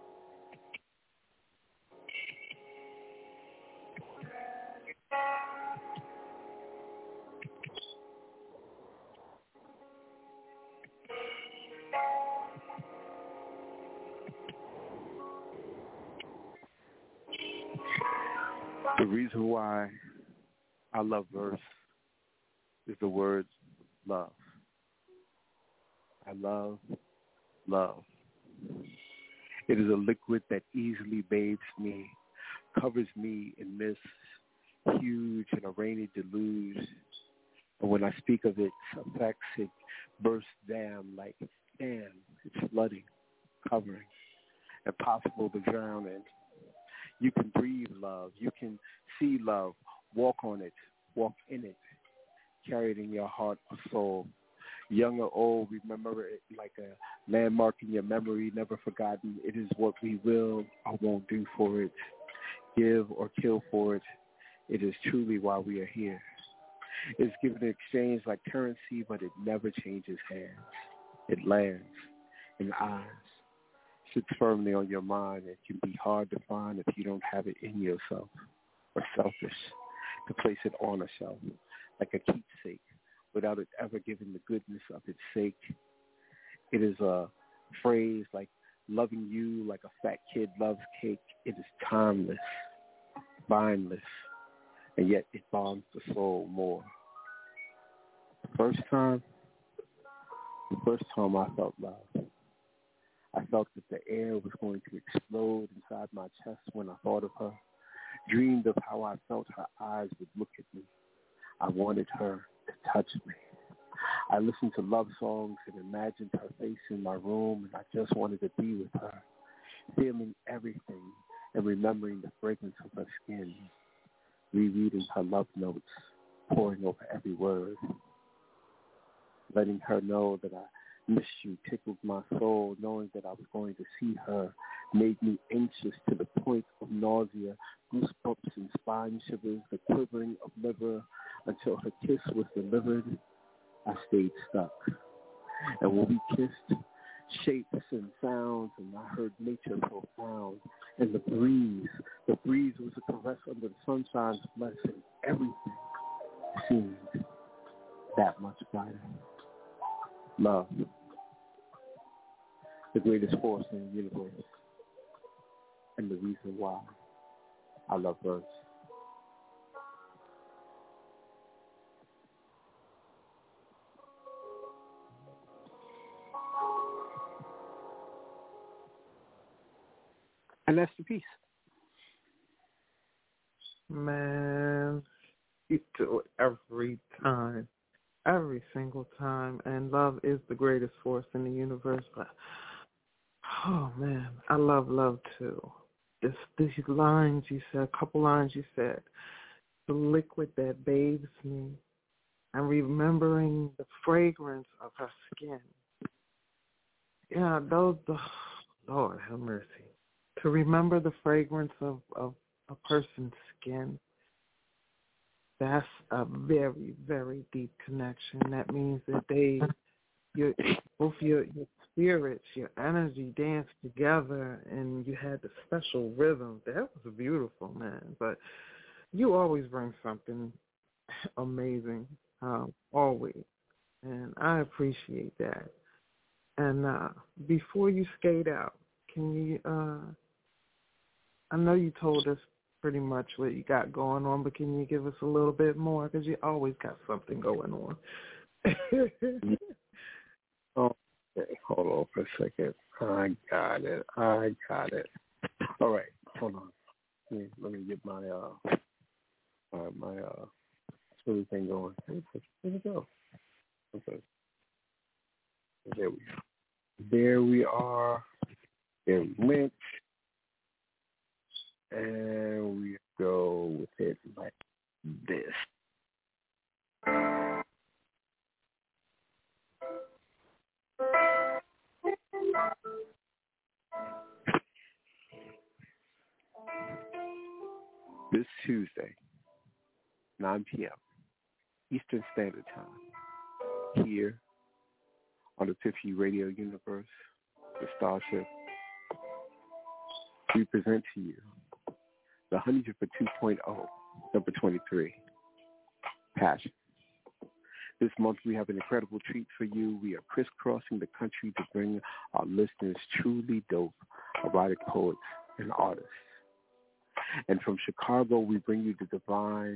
The reason why I love verse is the word love. I love love. It is a liquid that easily bathes me, covers me in mist, huge in a rainy deluge. And when I speak of its effects, it bursts down like, damn, it's flooding, covering, impossible to drown in. You can breathe love. You can see love. Walk on it. Walk in it. Carry it in your heart or soul. Young or old, remember it like a landmark in your memory, never forgotten. It is what we will or won't do for it. Give or kill for it. It is truly why we are here. It's given in exchange like currency, but it never changes hands. It lands in eyes, sits firmly on your mind. It can be hard to find if you don't have it in yourself, or selfish to place it on a shelf like a keepsake without it ever giving the goodness of its sake. It is a phrase like loving you like a fat kid loves cake. It is timeless, mindless, and yet it bonds the soul more. The first time, the first time I felt love, I felt that the air was going to explode inside my chest when I thought of her, dreamed of how I felt her eyes would look at me. I wanted her to touch me. I listened to love songs and imagined her face in my room, and I just wanted to be with her, feeling everything and remembering the fragrance of her skin, rereading her love notes, poring over every word. Letting her know that I missed you tickled my soul. Knowing that I was going to see her made me anxious to the point of nausea, goosebumps and spine shivers, the quivering of liver. Until her kiss was delivered, I stayed stuck. And when we kissed, shapes and sounds, and I heard nature profound. And the breeze, the breeze was a caress under the sunshine's blessing. Everything seemed that much brighter. Love, the greatest force in the universe, and the reason why I love birds. And that's the piece. Man, you do it every time. Every single time. And love is the greatest force in the universe. But, oh, man, I love love, too. This, these lines you said, a couple lines you said, the liquid that bathes me, and remembering the fragrance of her skin. Yeah, those, oh, Lord have mercy. To remember the fragrance of, of a person's skin, that's a very, very deep connection. That means that they, your, both your, your spirits, your energy danced together, and you had the special rhythm. That was beautiful, man. But you always bring something amazing, um, always, and I appreciate that. And uh, before you skate out, can you? Uh, I know you told us pretty much what you got going on, but can you give us a little bit more? Because you always got something going on. Okay, hold on for a second. I got it. I got it. All right, hold on. Let me, let me get my uh, uh my uh smooth thing going. Where'd it go? Okay. There we go. There we are. There we went. And we go with it like this. This Tuesday, nine p.m. Eastern Standard Time, here on the Epiphany Radio Universe, the Starship, we present to you the Honey Dripper two point oh, number twenty-three, Passion. This month we have an incredible treat for you. We are crisscrossing the country to bring our listeners truly dope erotic poets and artists. And from Chicago, we bring you the divine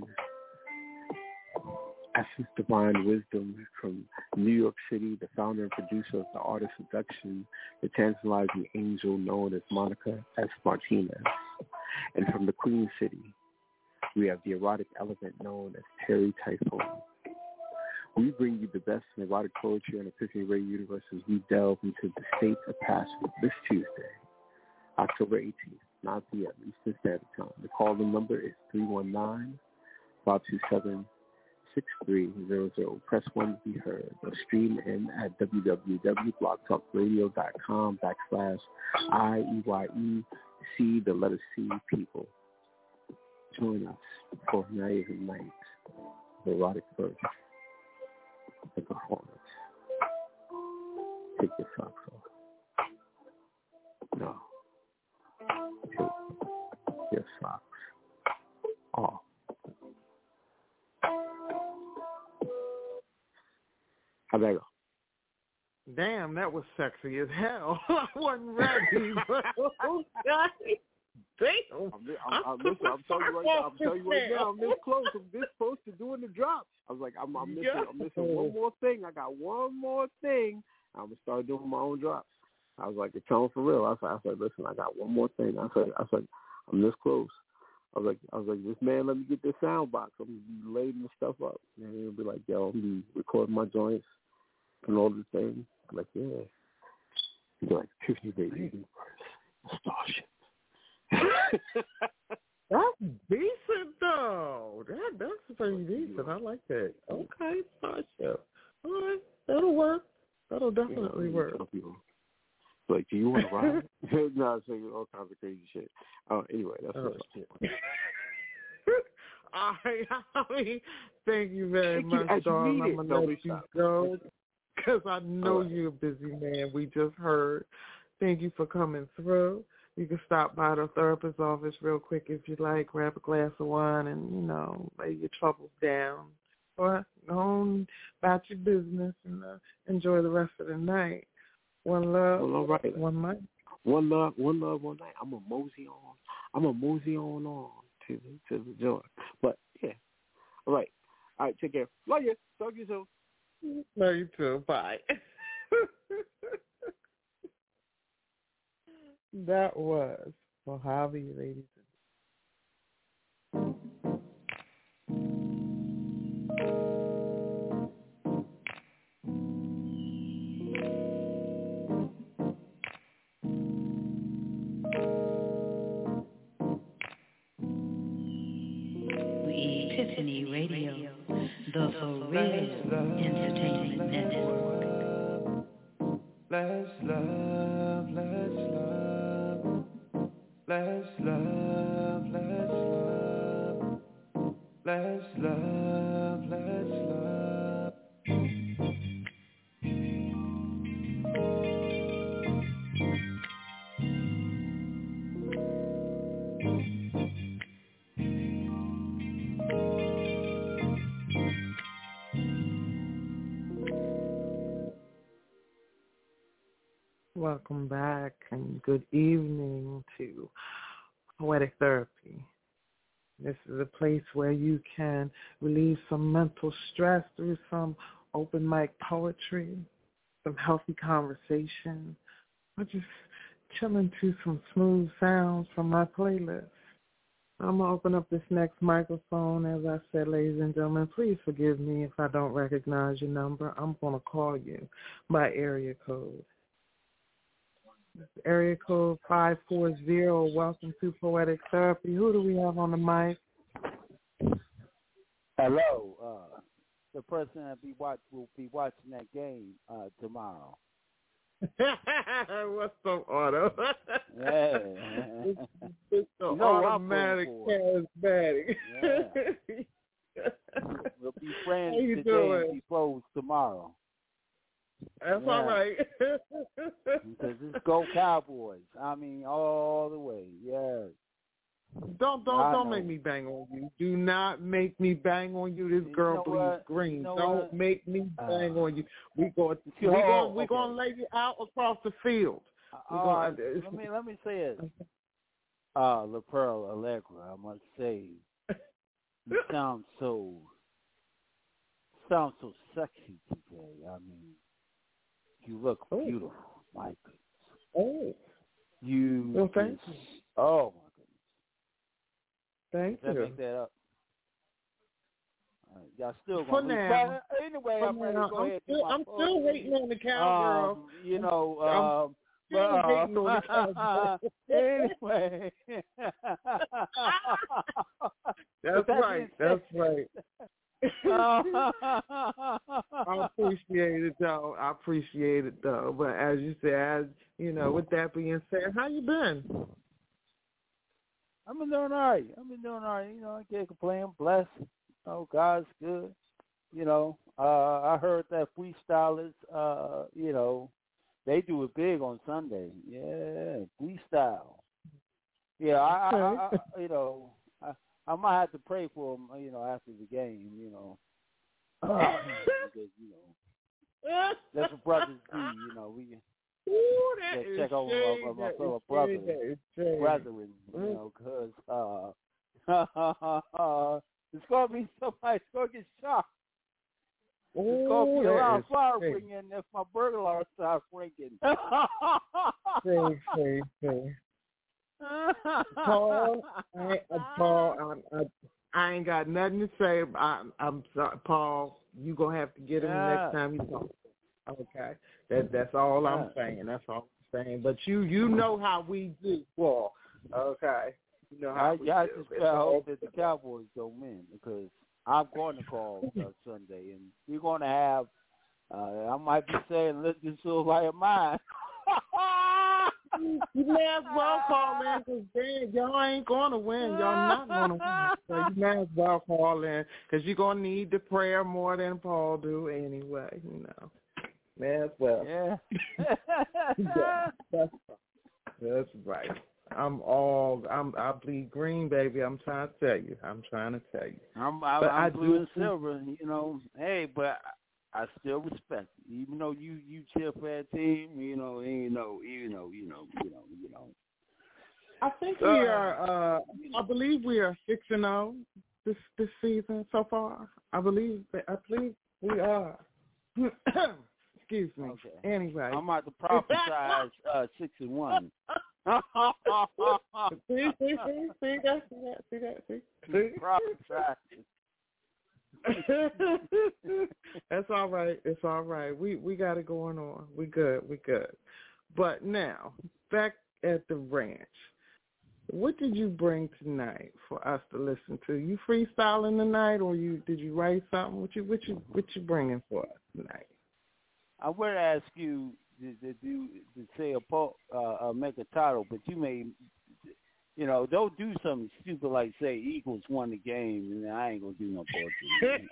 essence, divine wisdom. From New York City, the founder and producer of the Artist Seduction, the tantalizing angel known as Monica S. Martinez. And from the Queen City, we have the erotic element known as Terry Typhoon. We bring you the best in erotic poetry on Epiphany Radio Universe as we delve into the state of passion this Tuesday, October eighteenth, nine p.m. Eastern Standard Time. The call-in number is three one nine, five two seven, six three zero zero. Press one to be heard or stream in at www.blogtalkradio.com backslash I E Y E C, the letter C, people. Join us for Night and Night erotic version. The performance. Take your socks off. No. Take your socks off. How'd that go? Damn, that was sexy as hell. I wasn't ready, but okay. Damn. I'm, I'm, I'm, listen, I'm telling you right now. I'm telling you right now. I'm this close. I'm this close to doing the drops. I was like, I'm, I'm missing. I'm missing one more thing. I got one more thing. I'm gonna start doing my own drops. I was like, it's on for real. I said, I said, listen, I got one more thing. I said, I said, I'm this close. I was like, I was like, this man, let me get this sound box. I'm gonna be laying this stuff up, and he'll be like, yo, I'm gonna be recording my joints and all the things. I'm like, yeah. He's like, Tiffany baby, starship. That's decent though. That that's pretty decent. I like that. Okay, Starship. All right, that'll work. That'll definitely yeah, work. Like, do you want to ride? No, I'm saying all kinds of crazy shit. Uh, anyway, that's oh, what's shit. All right, I mean, thank you very thank much, you, darling. I'm gonna no, let you go because I know right. you're a busy man. We just heard. Thank you for coming through. You can stop by the therapist's office real quick if you like, grab a glass of wine and, you know, lay your troubles down. Or go on about your business and uh, enjoy the rest of the night. One love, well, all right. one night. One love, one love, one night. I'm a mosey on. I'm a mosey on on to, to the joy. But, yeah. All right. All right, take care. Love you. Talk to you soon. Love you too. Bye. That was Mojave, ladies and Epiphany Radio, the For Real Entertainment Network. Let's love, let's love, let's love, let's love, let's love, let's love. welcome back and good evening to Poetic Therapy. This is a place where you can relieve some mental stress through some open mic poetry, some healthy conversation, or just chilling to some smooth sounds from my playlist. I'm going to open up this next microphone. As I said, ladies and gentlemen, please forgive me if I don't recognize your number. I'm going to call you by area code. Area code five four zero. Welcome to Poetic Therapy. Who do we have on the mic? Hello. Uh, the person that be watch will be watching that game uh, tomorrow. What's up, Otto? Yeah. It's, it's the you know automatic charismatic. Yeah. We'll be friends How you today doing? and be foes tomorrow. That's yeah. all right. Because it's go Cowboys. I mean, all the way. Yeah. Don't don't I don't know. make me bang on you. Do not make me bang on you. This girl you know bleeds what? green. You know don't what? make me bang uh, on you. We going we oh, going we okay. going to lay you out across the field. Uh, uh, let me let me say it. Uh, La Pearl Allegra, I must say, you sound so sound so sexy today. I mean, you look oh. beautiful, my goodness. Oh, you. Well, thank is, you. Oh my goodness. Thank Did you. I make that up? Uh, y'all still For gonna lose. now. But anyway, For I'm ready now. to go I'm ahead. still, my I'm still waiting on the cowgirl. Um, you know. I'm Um, still but, waiting uh, on the cowgirl. anyway. That's that right. That's right. I appreciate it, though. I appreciate it, though. But as you said, as, you know, with that being said, how you been? I've been doing all right. I've been doing all right. You know, I can't complain. I'm blessed. Oh, God's good. You know, uh, I heard that freestylers, uh, you know, they do it big on Sunday. Yeah, freestyle. Yeah, I, I, I you know, I, I might have to pray for them, you know, after the game, you know. Because, you know, that's what brothers do, you know. We Ooh, that yeah, is check over shade, my, my that fellow is brother, shade, that is brethren, you mm. know, because uh, it's going to be somebody's going to get shot. It's going to be a lot of fire ringing if my burglar starts ringing. See, see, see. Paul, I, uh, Paul, I, I, I ain't got nothing to say. I, I'm sorry, Paul. You gonna have to get him yeah. the next time you talk. Okay, that that's all yeah. I'm saying. That's all I'm saying. But you, you know how we do, Paul. Okay, you know how I, we I do. just gotta hope that the Cowboys don't win because I'm going to call uh, Sunday, and we're going to have. Uh, I might be saying, "Let this look like mine." You may as well call in because y'all ain't going to win. Y'all not going to win. So you may as well call in because you're going to need the prayer more than Paul do anyway. You know, may as well. Yeah. yeah that's, that's right. I'm all, I'm, I bleed green, baby. I'm trying to tell you. I'm trying to tell you. I'm, I'm, but I'm I blue do, and silver, you know. Hey, but I, I still respect it. Even though you, you cheer for that team, you know, you know, you know, you know, you know, you know. I think we are, uh, I believe we are six and zero this this season so far. I believe, I believe we are. Excuse me. Okay. Anyway, I'm about to prophesize uh, six and one. see, see, see, see that, see that, see that, see. see? That's all right. It's all right. We we got it going on. We good. We good. But now back at the ranch, what did you bring tonight for us to listen to? You freestyling tonight, or you did you write something? What you what you what you bringing for us tonight? I would ask you to, to do to say a po, uh, uh, make a title, but you may, you know, don't do something stupid like say Eagles won the game, and I ain't gonna do no poetry.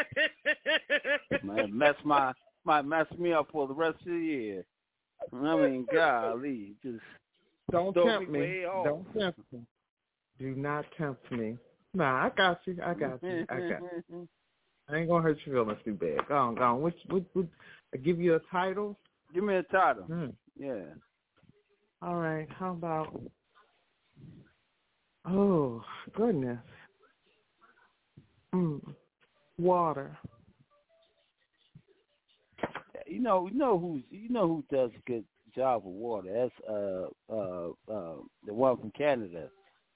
Might mess my might mess me up for the rest of the year. I mean, golly, just don't tempt me. me. Don't tempt me. Do not tempt me. Nah, I got you. I got you. I got you. I ain't gonna hurt your feelings too bad. Go on, go on. Which, which, which, I give you a title? Give me a title. Hmm. Yeah. All right. How about? Oh goodness. Mm. Water. You know, you know who's, you know who does a good job with water. That's uh, uh, uh, the one from Canada.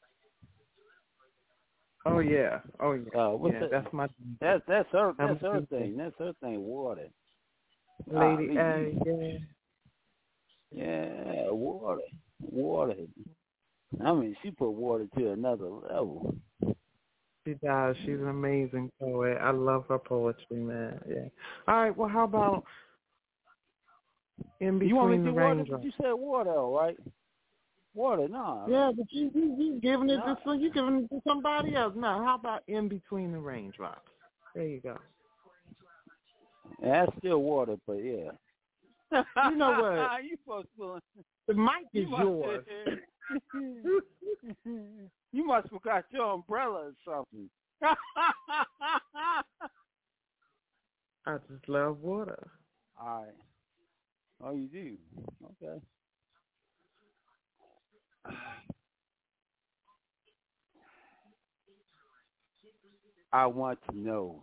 Oh yeah, oh yeah. Uh, what's yeah that? That's my. That's that's her. That's her thing. That's her thing. Water. Lady ah, A. Yeah. Yeah, water, water. I mean, she put water to another level. She does. She's an amazing poet. I love her poetry, man. Yeah. All right. Well, how about in between you want me to the do water? raindrops? You said water, all right? Water, no. Yeah, but you you, you giving it no. to you giving it to somebody else. No, how about in between the raindrops? There you go. Yeah, that's still water, but yeah. You know what? you supposed to, the mic is you yours. You must have got your umbrella or something. I just love water. All right. Oh, you do? Okay. I want to know,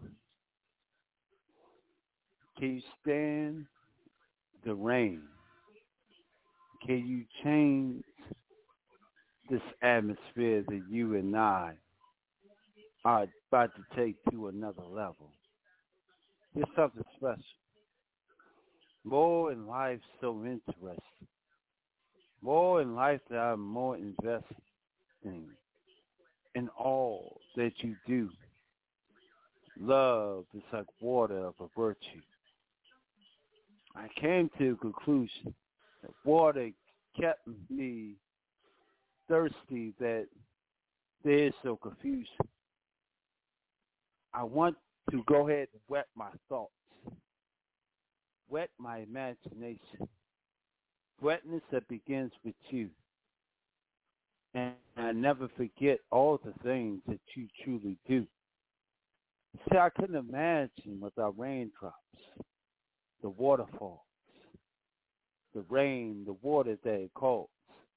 can you stand the rain? Can you change this atmosphere that you and I are about to take to another level? It's something special. More in life so interesting. More in life that I'm more invested in, in all that you do. Love is like water of a virtue. I came to a conclusion that water kept me thirsty, that there is so confusion. I want to go ahead and wet my thoughts, wet my imagination, wetness that begins with you. And I never forget all the things that you truly do. See, I couldn't imagine without raindrops, the waterfalls, the rain, the water that it calls.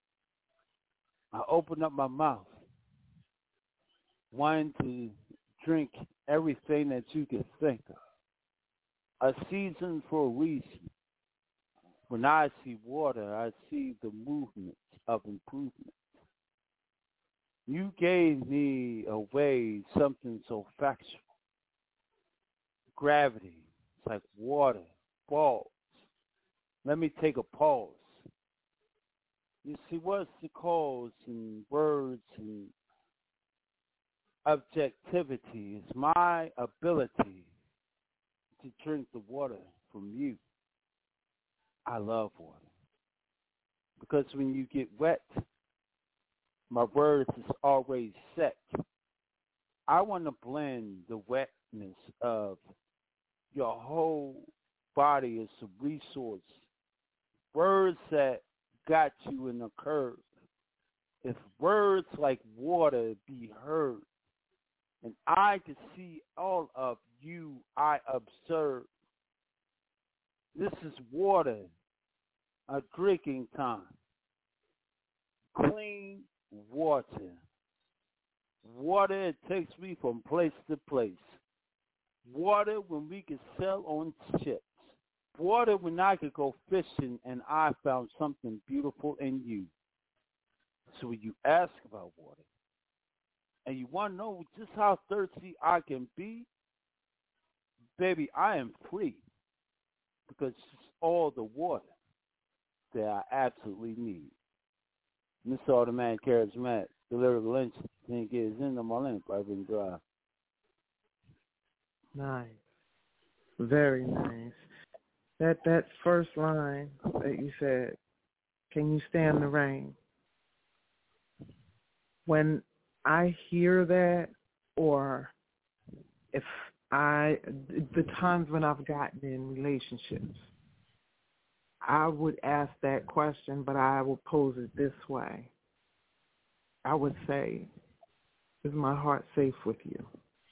I open up my mouth, wanting to drink everything that you can think of. A season for a reason. When I see water, I see the movements of improvement. You gave me away something so factual. Gravity, it's like water, balls. Let me take a pause. You see, what's the cause in words and objectivity is my ability to drink the water from you. I love water. Because when you get wet, my words is always set. I want to blend the wetness of your whole body as a resource. Words that got you in a curve. If words like water be heard, and I could see all of you I observe. This is water, a drinking time. Clean water. Water, it takes me from place to place. Water when we could sail on ships. Water when I could go fishing and I found something beautiful in you. So when you ask about water, and you want to know just how thirsty I can be, baby, I am free. Because it's all the water that I absolutely need. Mister Automatic Charismatic, the lyrical lynch, think is in the Marlene, Private Drive. Nice. Very nice. That that first line that you said, can you stand the rain? When I hear that, or if I, the times when I've gotten in relationships, I would ask that question, but I would pose it this way. I would say, is my heart safe with you?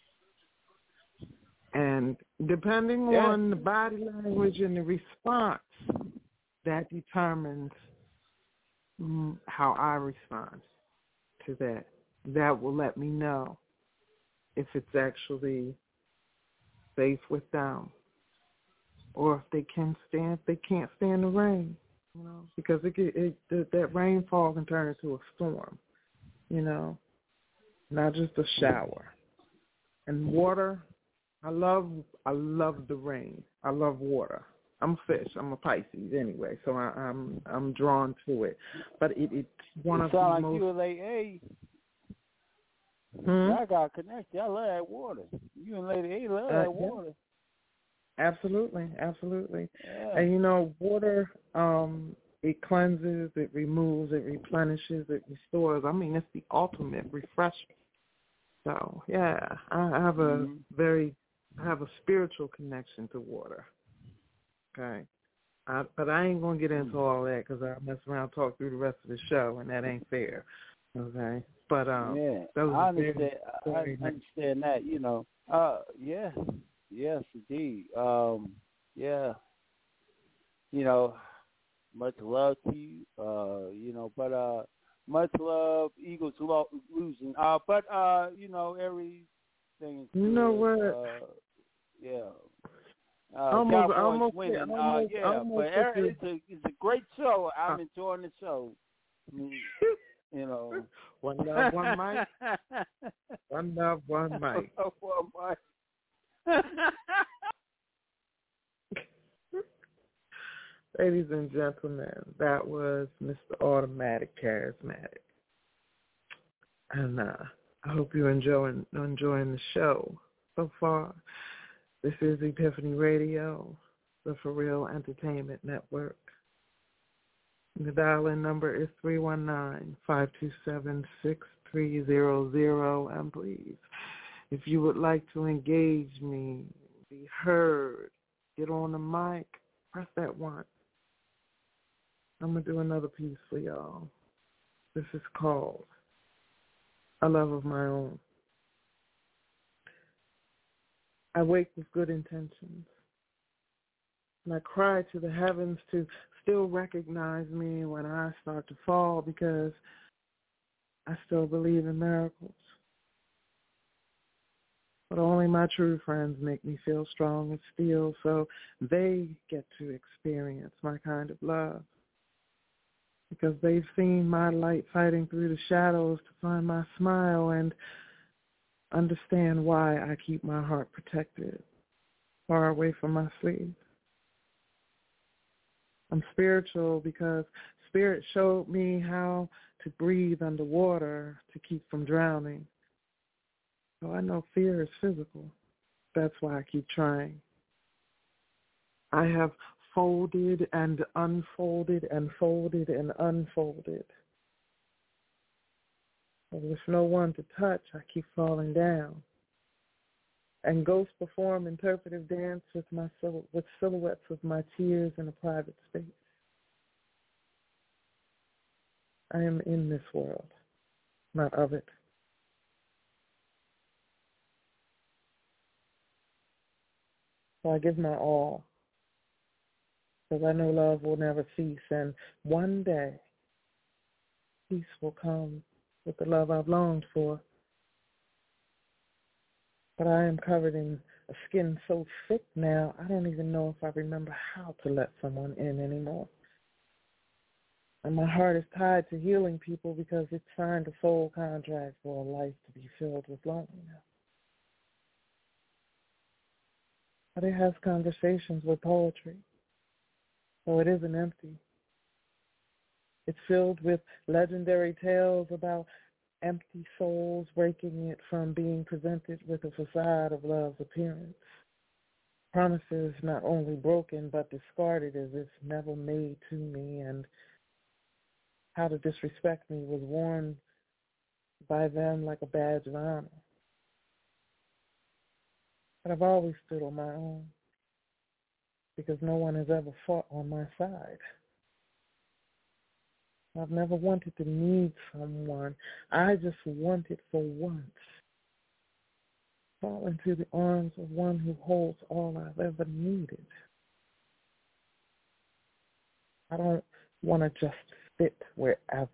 And depending yeah. on the body language and the response, that determines mm, how I respond to that. That will let me know if it's actually safe with them, or if they can stand, they can't stand the rain, you know, because it, it, it that rainfall can turn into a storm, you know, not just a shower. And water, I love, I love the rain. I love water. I'm a fish. I'm a Pisces anyway, so I, I'm I'm drawn to it. But it, it's one it of the like most. You Lady A. Hmm? I got connected. I love that water. You and Lady A love uh, that yeah. water. Absolutely, absolutely. Yeah. And you know, water, um, it cleanses, it removes, it replenishes, it restores. I mean, it's the ultimate refresher. So yeah, I have a mm-hmm. very, I have a spiritual connection to water. Okay, I, but I ain't gonna get into all that because I mess around, and talk through the rest of the show, and that ain't fair. Okay, but um, yeah, I understand. Very, very I understand that. You know, uh, yeah, yes, indeed. Um, yeah, you know, much love to you. Uh, you know, but uh, much love. Eagles lo- losing. Uh, but uh, you know, everything is good. You know what? Uh, yeah. Uh, almost, Cowboys almost, winning. almost, uh, yeah, almost but it's a it's a great show. I'm enjoying the show. I mean, you know, one love, one mic. One love, one mic. one mic. Ladies and gentlemen, that was Mister Automatic Charismatic, and uh, I hope you're enjoying enjoying the show so far. This is Epiphany Radio, the For Real Entertainment Network. The dial-in number is three one nine, five two seven, six three zero zero. And please, If you would like to engage me, be heard, get on the mic, press that one. I'm going to do another piece for y'all. This is called A Love of My Own. I wake with good intentions, and I cry to the heavens to still recognize me when I start to fall, because I still believe in miracles. But only my true friends make me feel strong and steel, so they get to experience my kind of love, because they've seen my light fighting through the shadows to find my smile and understand why I keep my heart protected, far away from my sleeve. I'm spiritual because Spirit showed me how to breathe underwater to keep from drowning. So I know fear is physical. That's why I keep trying. I have folded and unfolded and folded and unfolded. And with no one to touch, I keep falling down. And ghosts perform interpretive dance with my sil- with silhouettes of my tears in a private space. I am in this world, not of it. So I give my all, because I know love will never cease, and one day peace will come with the love I've longed for. But I am covered in a skin so thick now, I don't even know if I remember how to let someone in anymore. And my heart is tied to healing people because it signed a soul contract for a life to be filled with loneliness. But it has conversations with poetry, so it isn't empty. It's filled with legendary tales about empty souls breaking it from being presented with a facade of love's appearance. Promises not only broken but discarded as if never made to me, and how to disrespect me was worn by them like a badge of honor. But I've always stood on my own because no one has ever fought on my side. I've never wanted to need someone. I just wanted for once fall into the arms of one who holds all I've ever needed. I don't want to just fit wherever.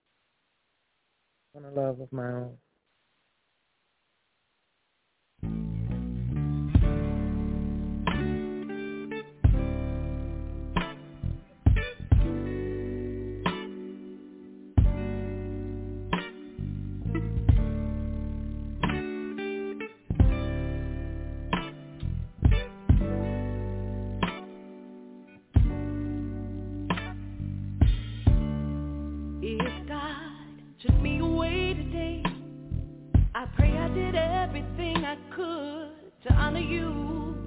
I want a love of my own. If God took me away today, I pray I did everything I could to honor you.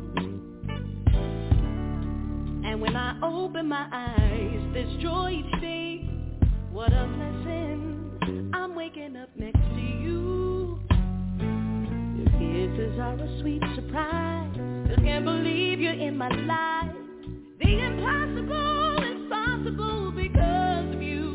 And when I open my eyes, there's joy each day. What a blessing, I'm waking up next to you. Your kisses are a sweet surprise. Just can't believe you're in my life. The impossible is possible because of you.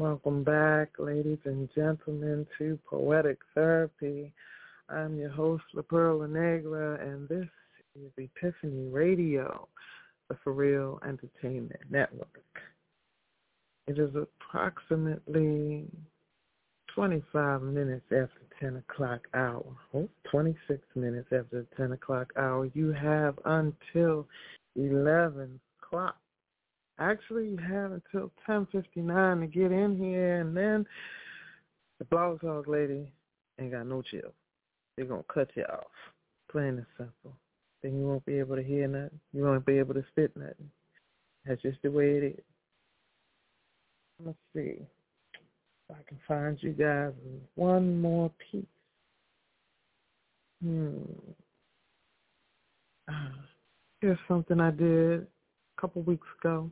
Welcome back, ladies and gentlemen, to Poetic Therapy. I'm your host, La Perla Negra, and this is Epiphany Radio, the For Real Entertainment Network. It is approximately twenty-five minutes after ten o'clock hour. Oh, twenty-six minutes after the ten o'clock hour. You have until eleven o'clock. Actually, you have until ten fifty-nine to get in here, and then the Blog Talk lady ain't got no chill. They're going to cut you off, plain and simple. Then you won't be able to hear nothing. You won't be able to spit nothing. That's just the way it is. Let's see if I can find you guys one more piece. Hmm. Uh, here's something I did a couple weeks ago,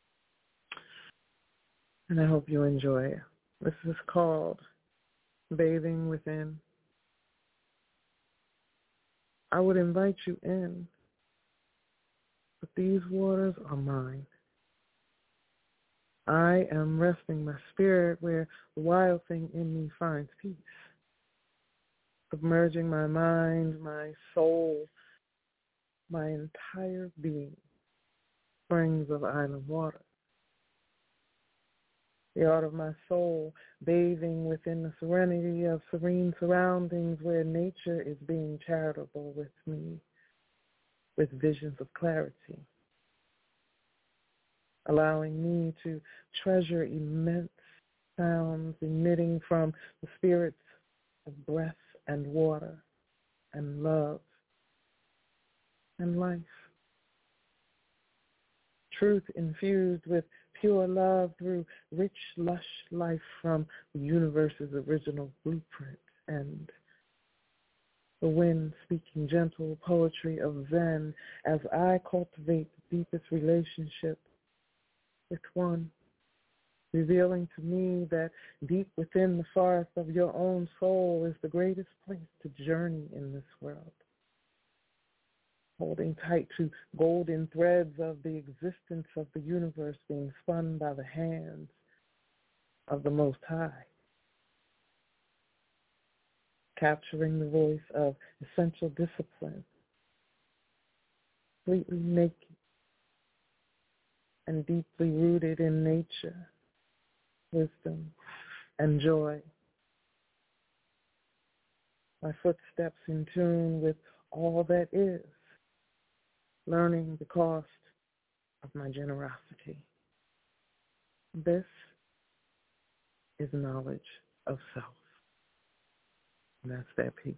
and I hope you enjoy it. This is called Bathing Within. I would invite you in, but these waters are mine. I am resting my spirit where the wild thing in me finds peace, submerging my mind, my soul, my entire being, springs of island water. The art of my soul, bathing within the serenity of serene surroundings where nature is being charitable with me, with visions of clarity, allowing me to treasure immense sounds emitting from the spirits of breath and water and love and life. Truth infused with pure love through rich, lush life from the universe's original blueprint, and the wind speaking gentle poetry of Zen as I cultivate the deepest relationship with one, revealing to me that deep within the forest of your own soul is the greatest place to journey in this world. Holding tight to golden threads of the existence of the universe being spun by the hands of the Most High. Capturing the voice of essential discipline, completely naked and deeply rooted in nature, wisdom, and joy. My footsteps in tune with all that is, learning the cost of my generosity. This is knowledge of self. And that's that piece.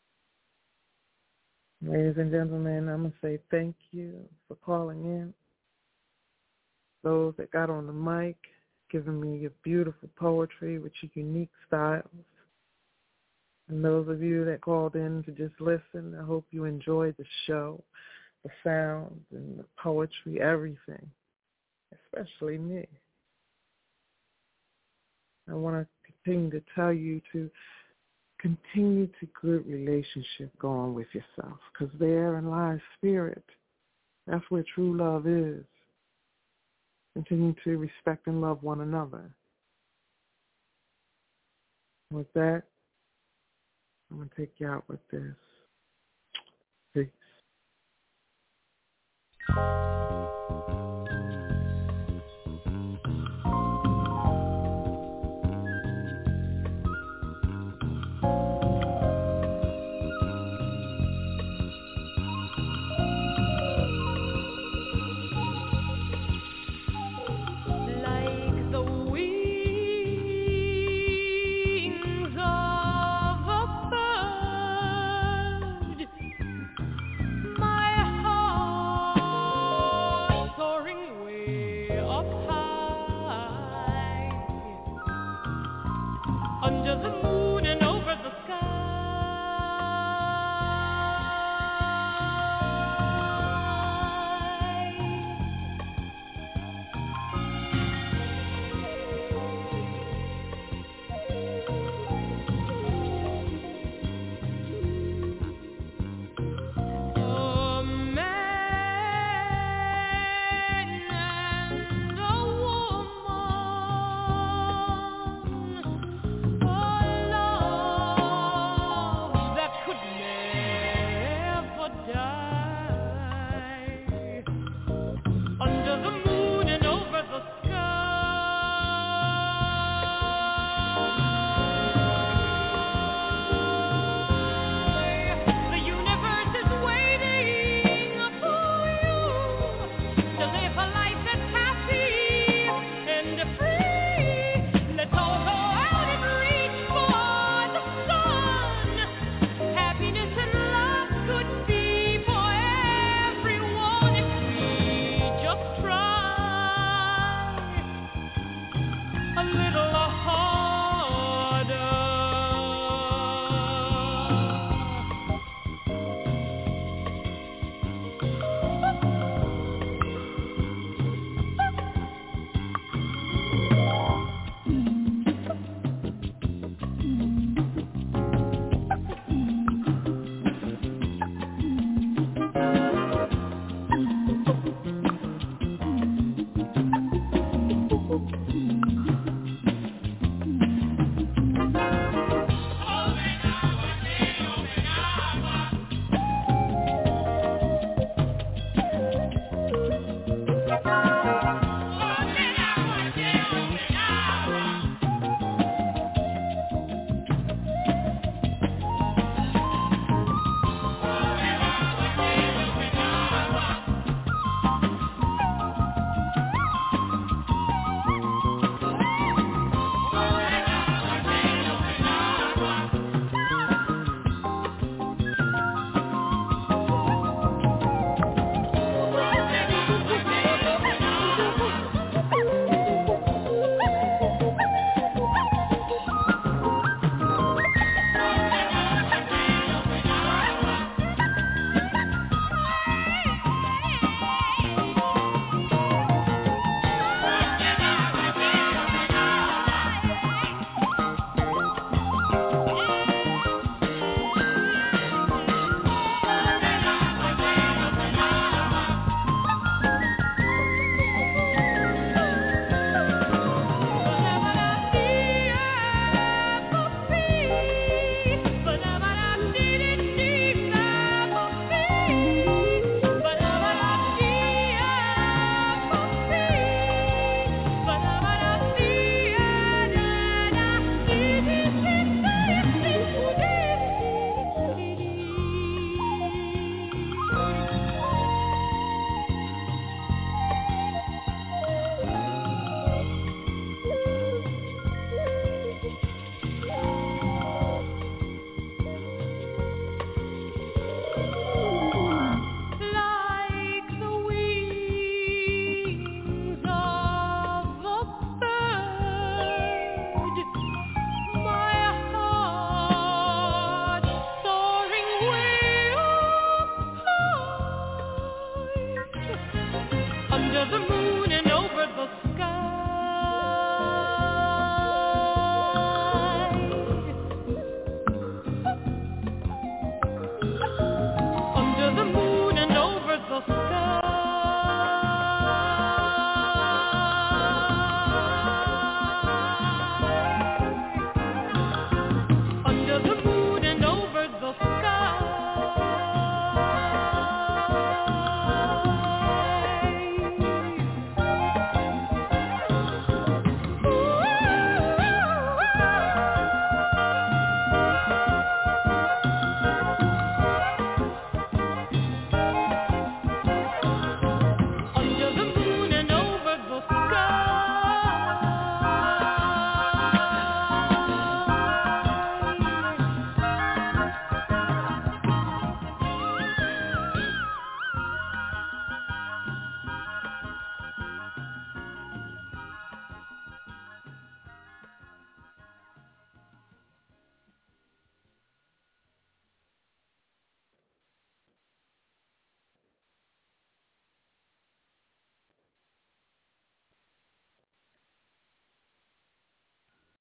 Ladies and gentlemen, I'm going to say thank you for calling in. Those that got on the mic, giving me your beautiful poetry with your unique styles. And those of you that called in to just listen, I hope you enjoyed the show. The sounds and the poetry, everything, especially me. I want to continue to tell you to continue to good relationship going with yourself, because therein lies spirit. That's where true love is. Continue to respect and love one another. With that, I'm going to take you out with this. Peace. Like the wings of a bird, of the moon.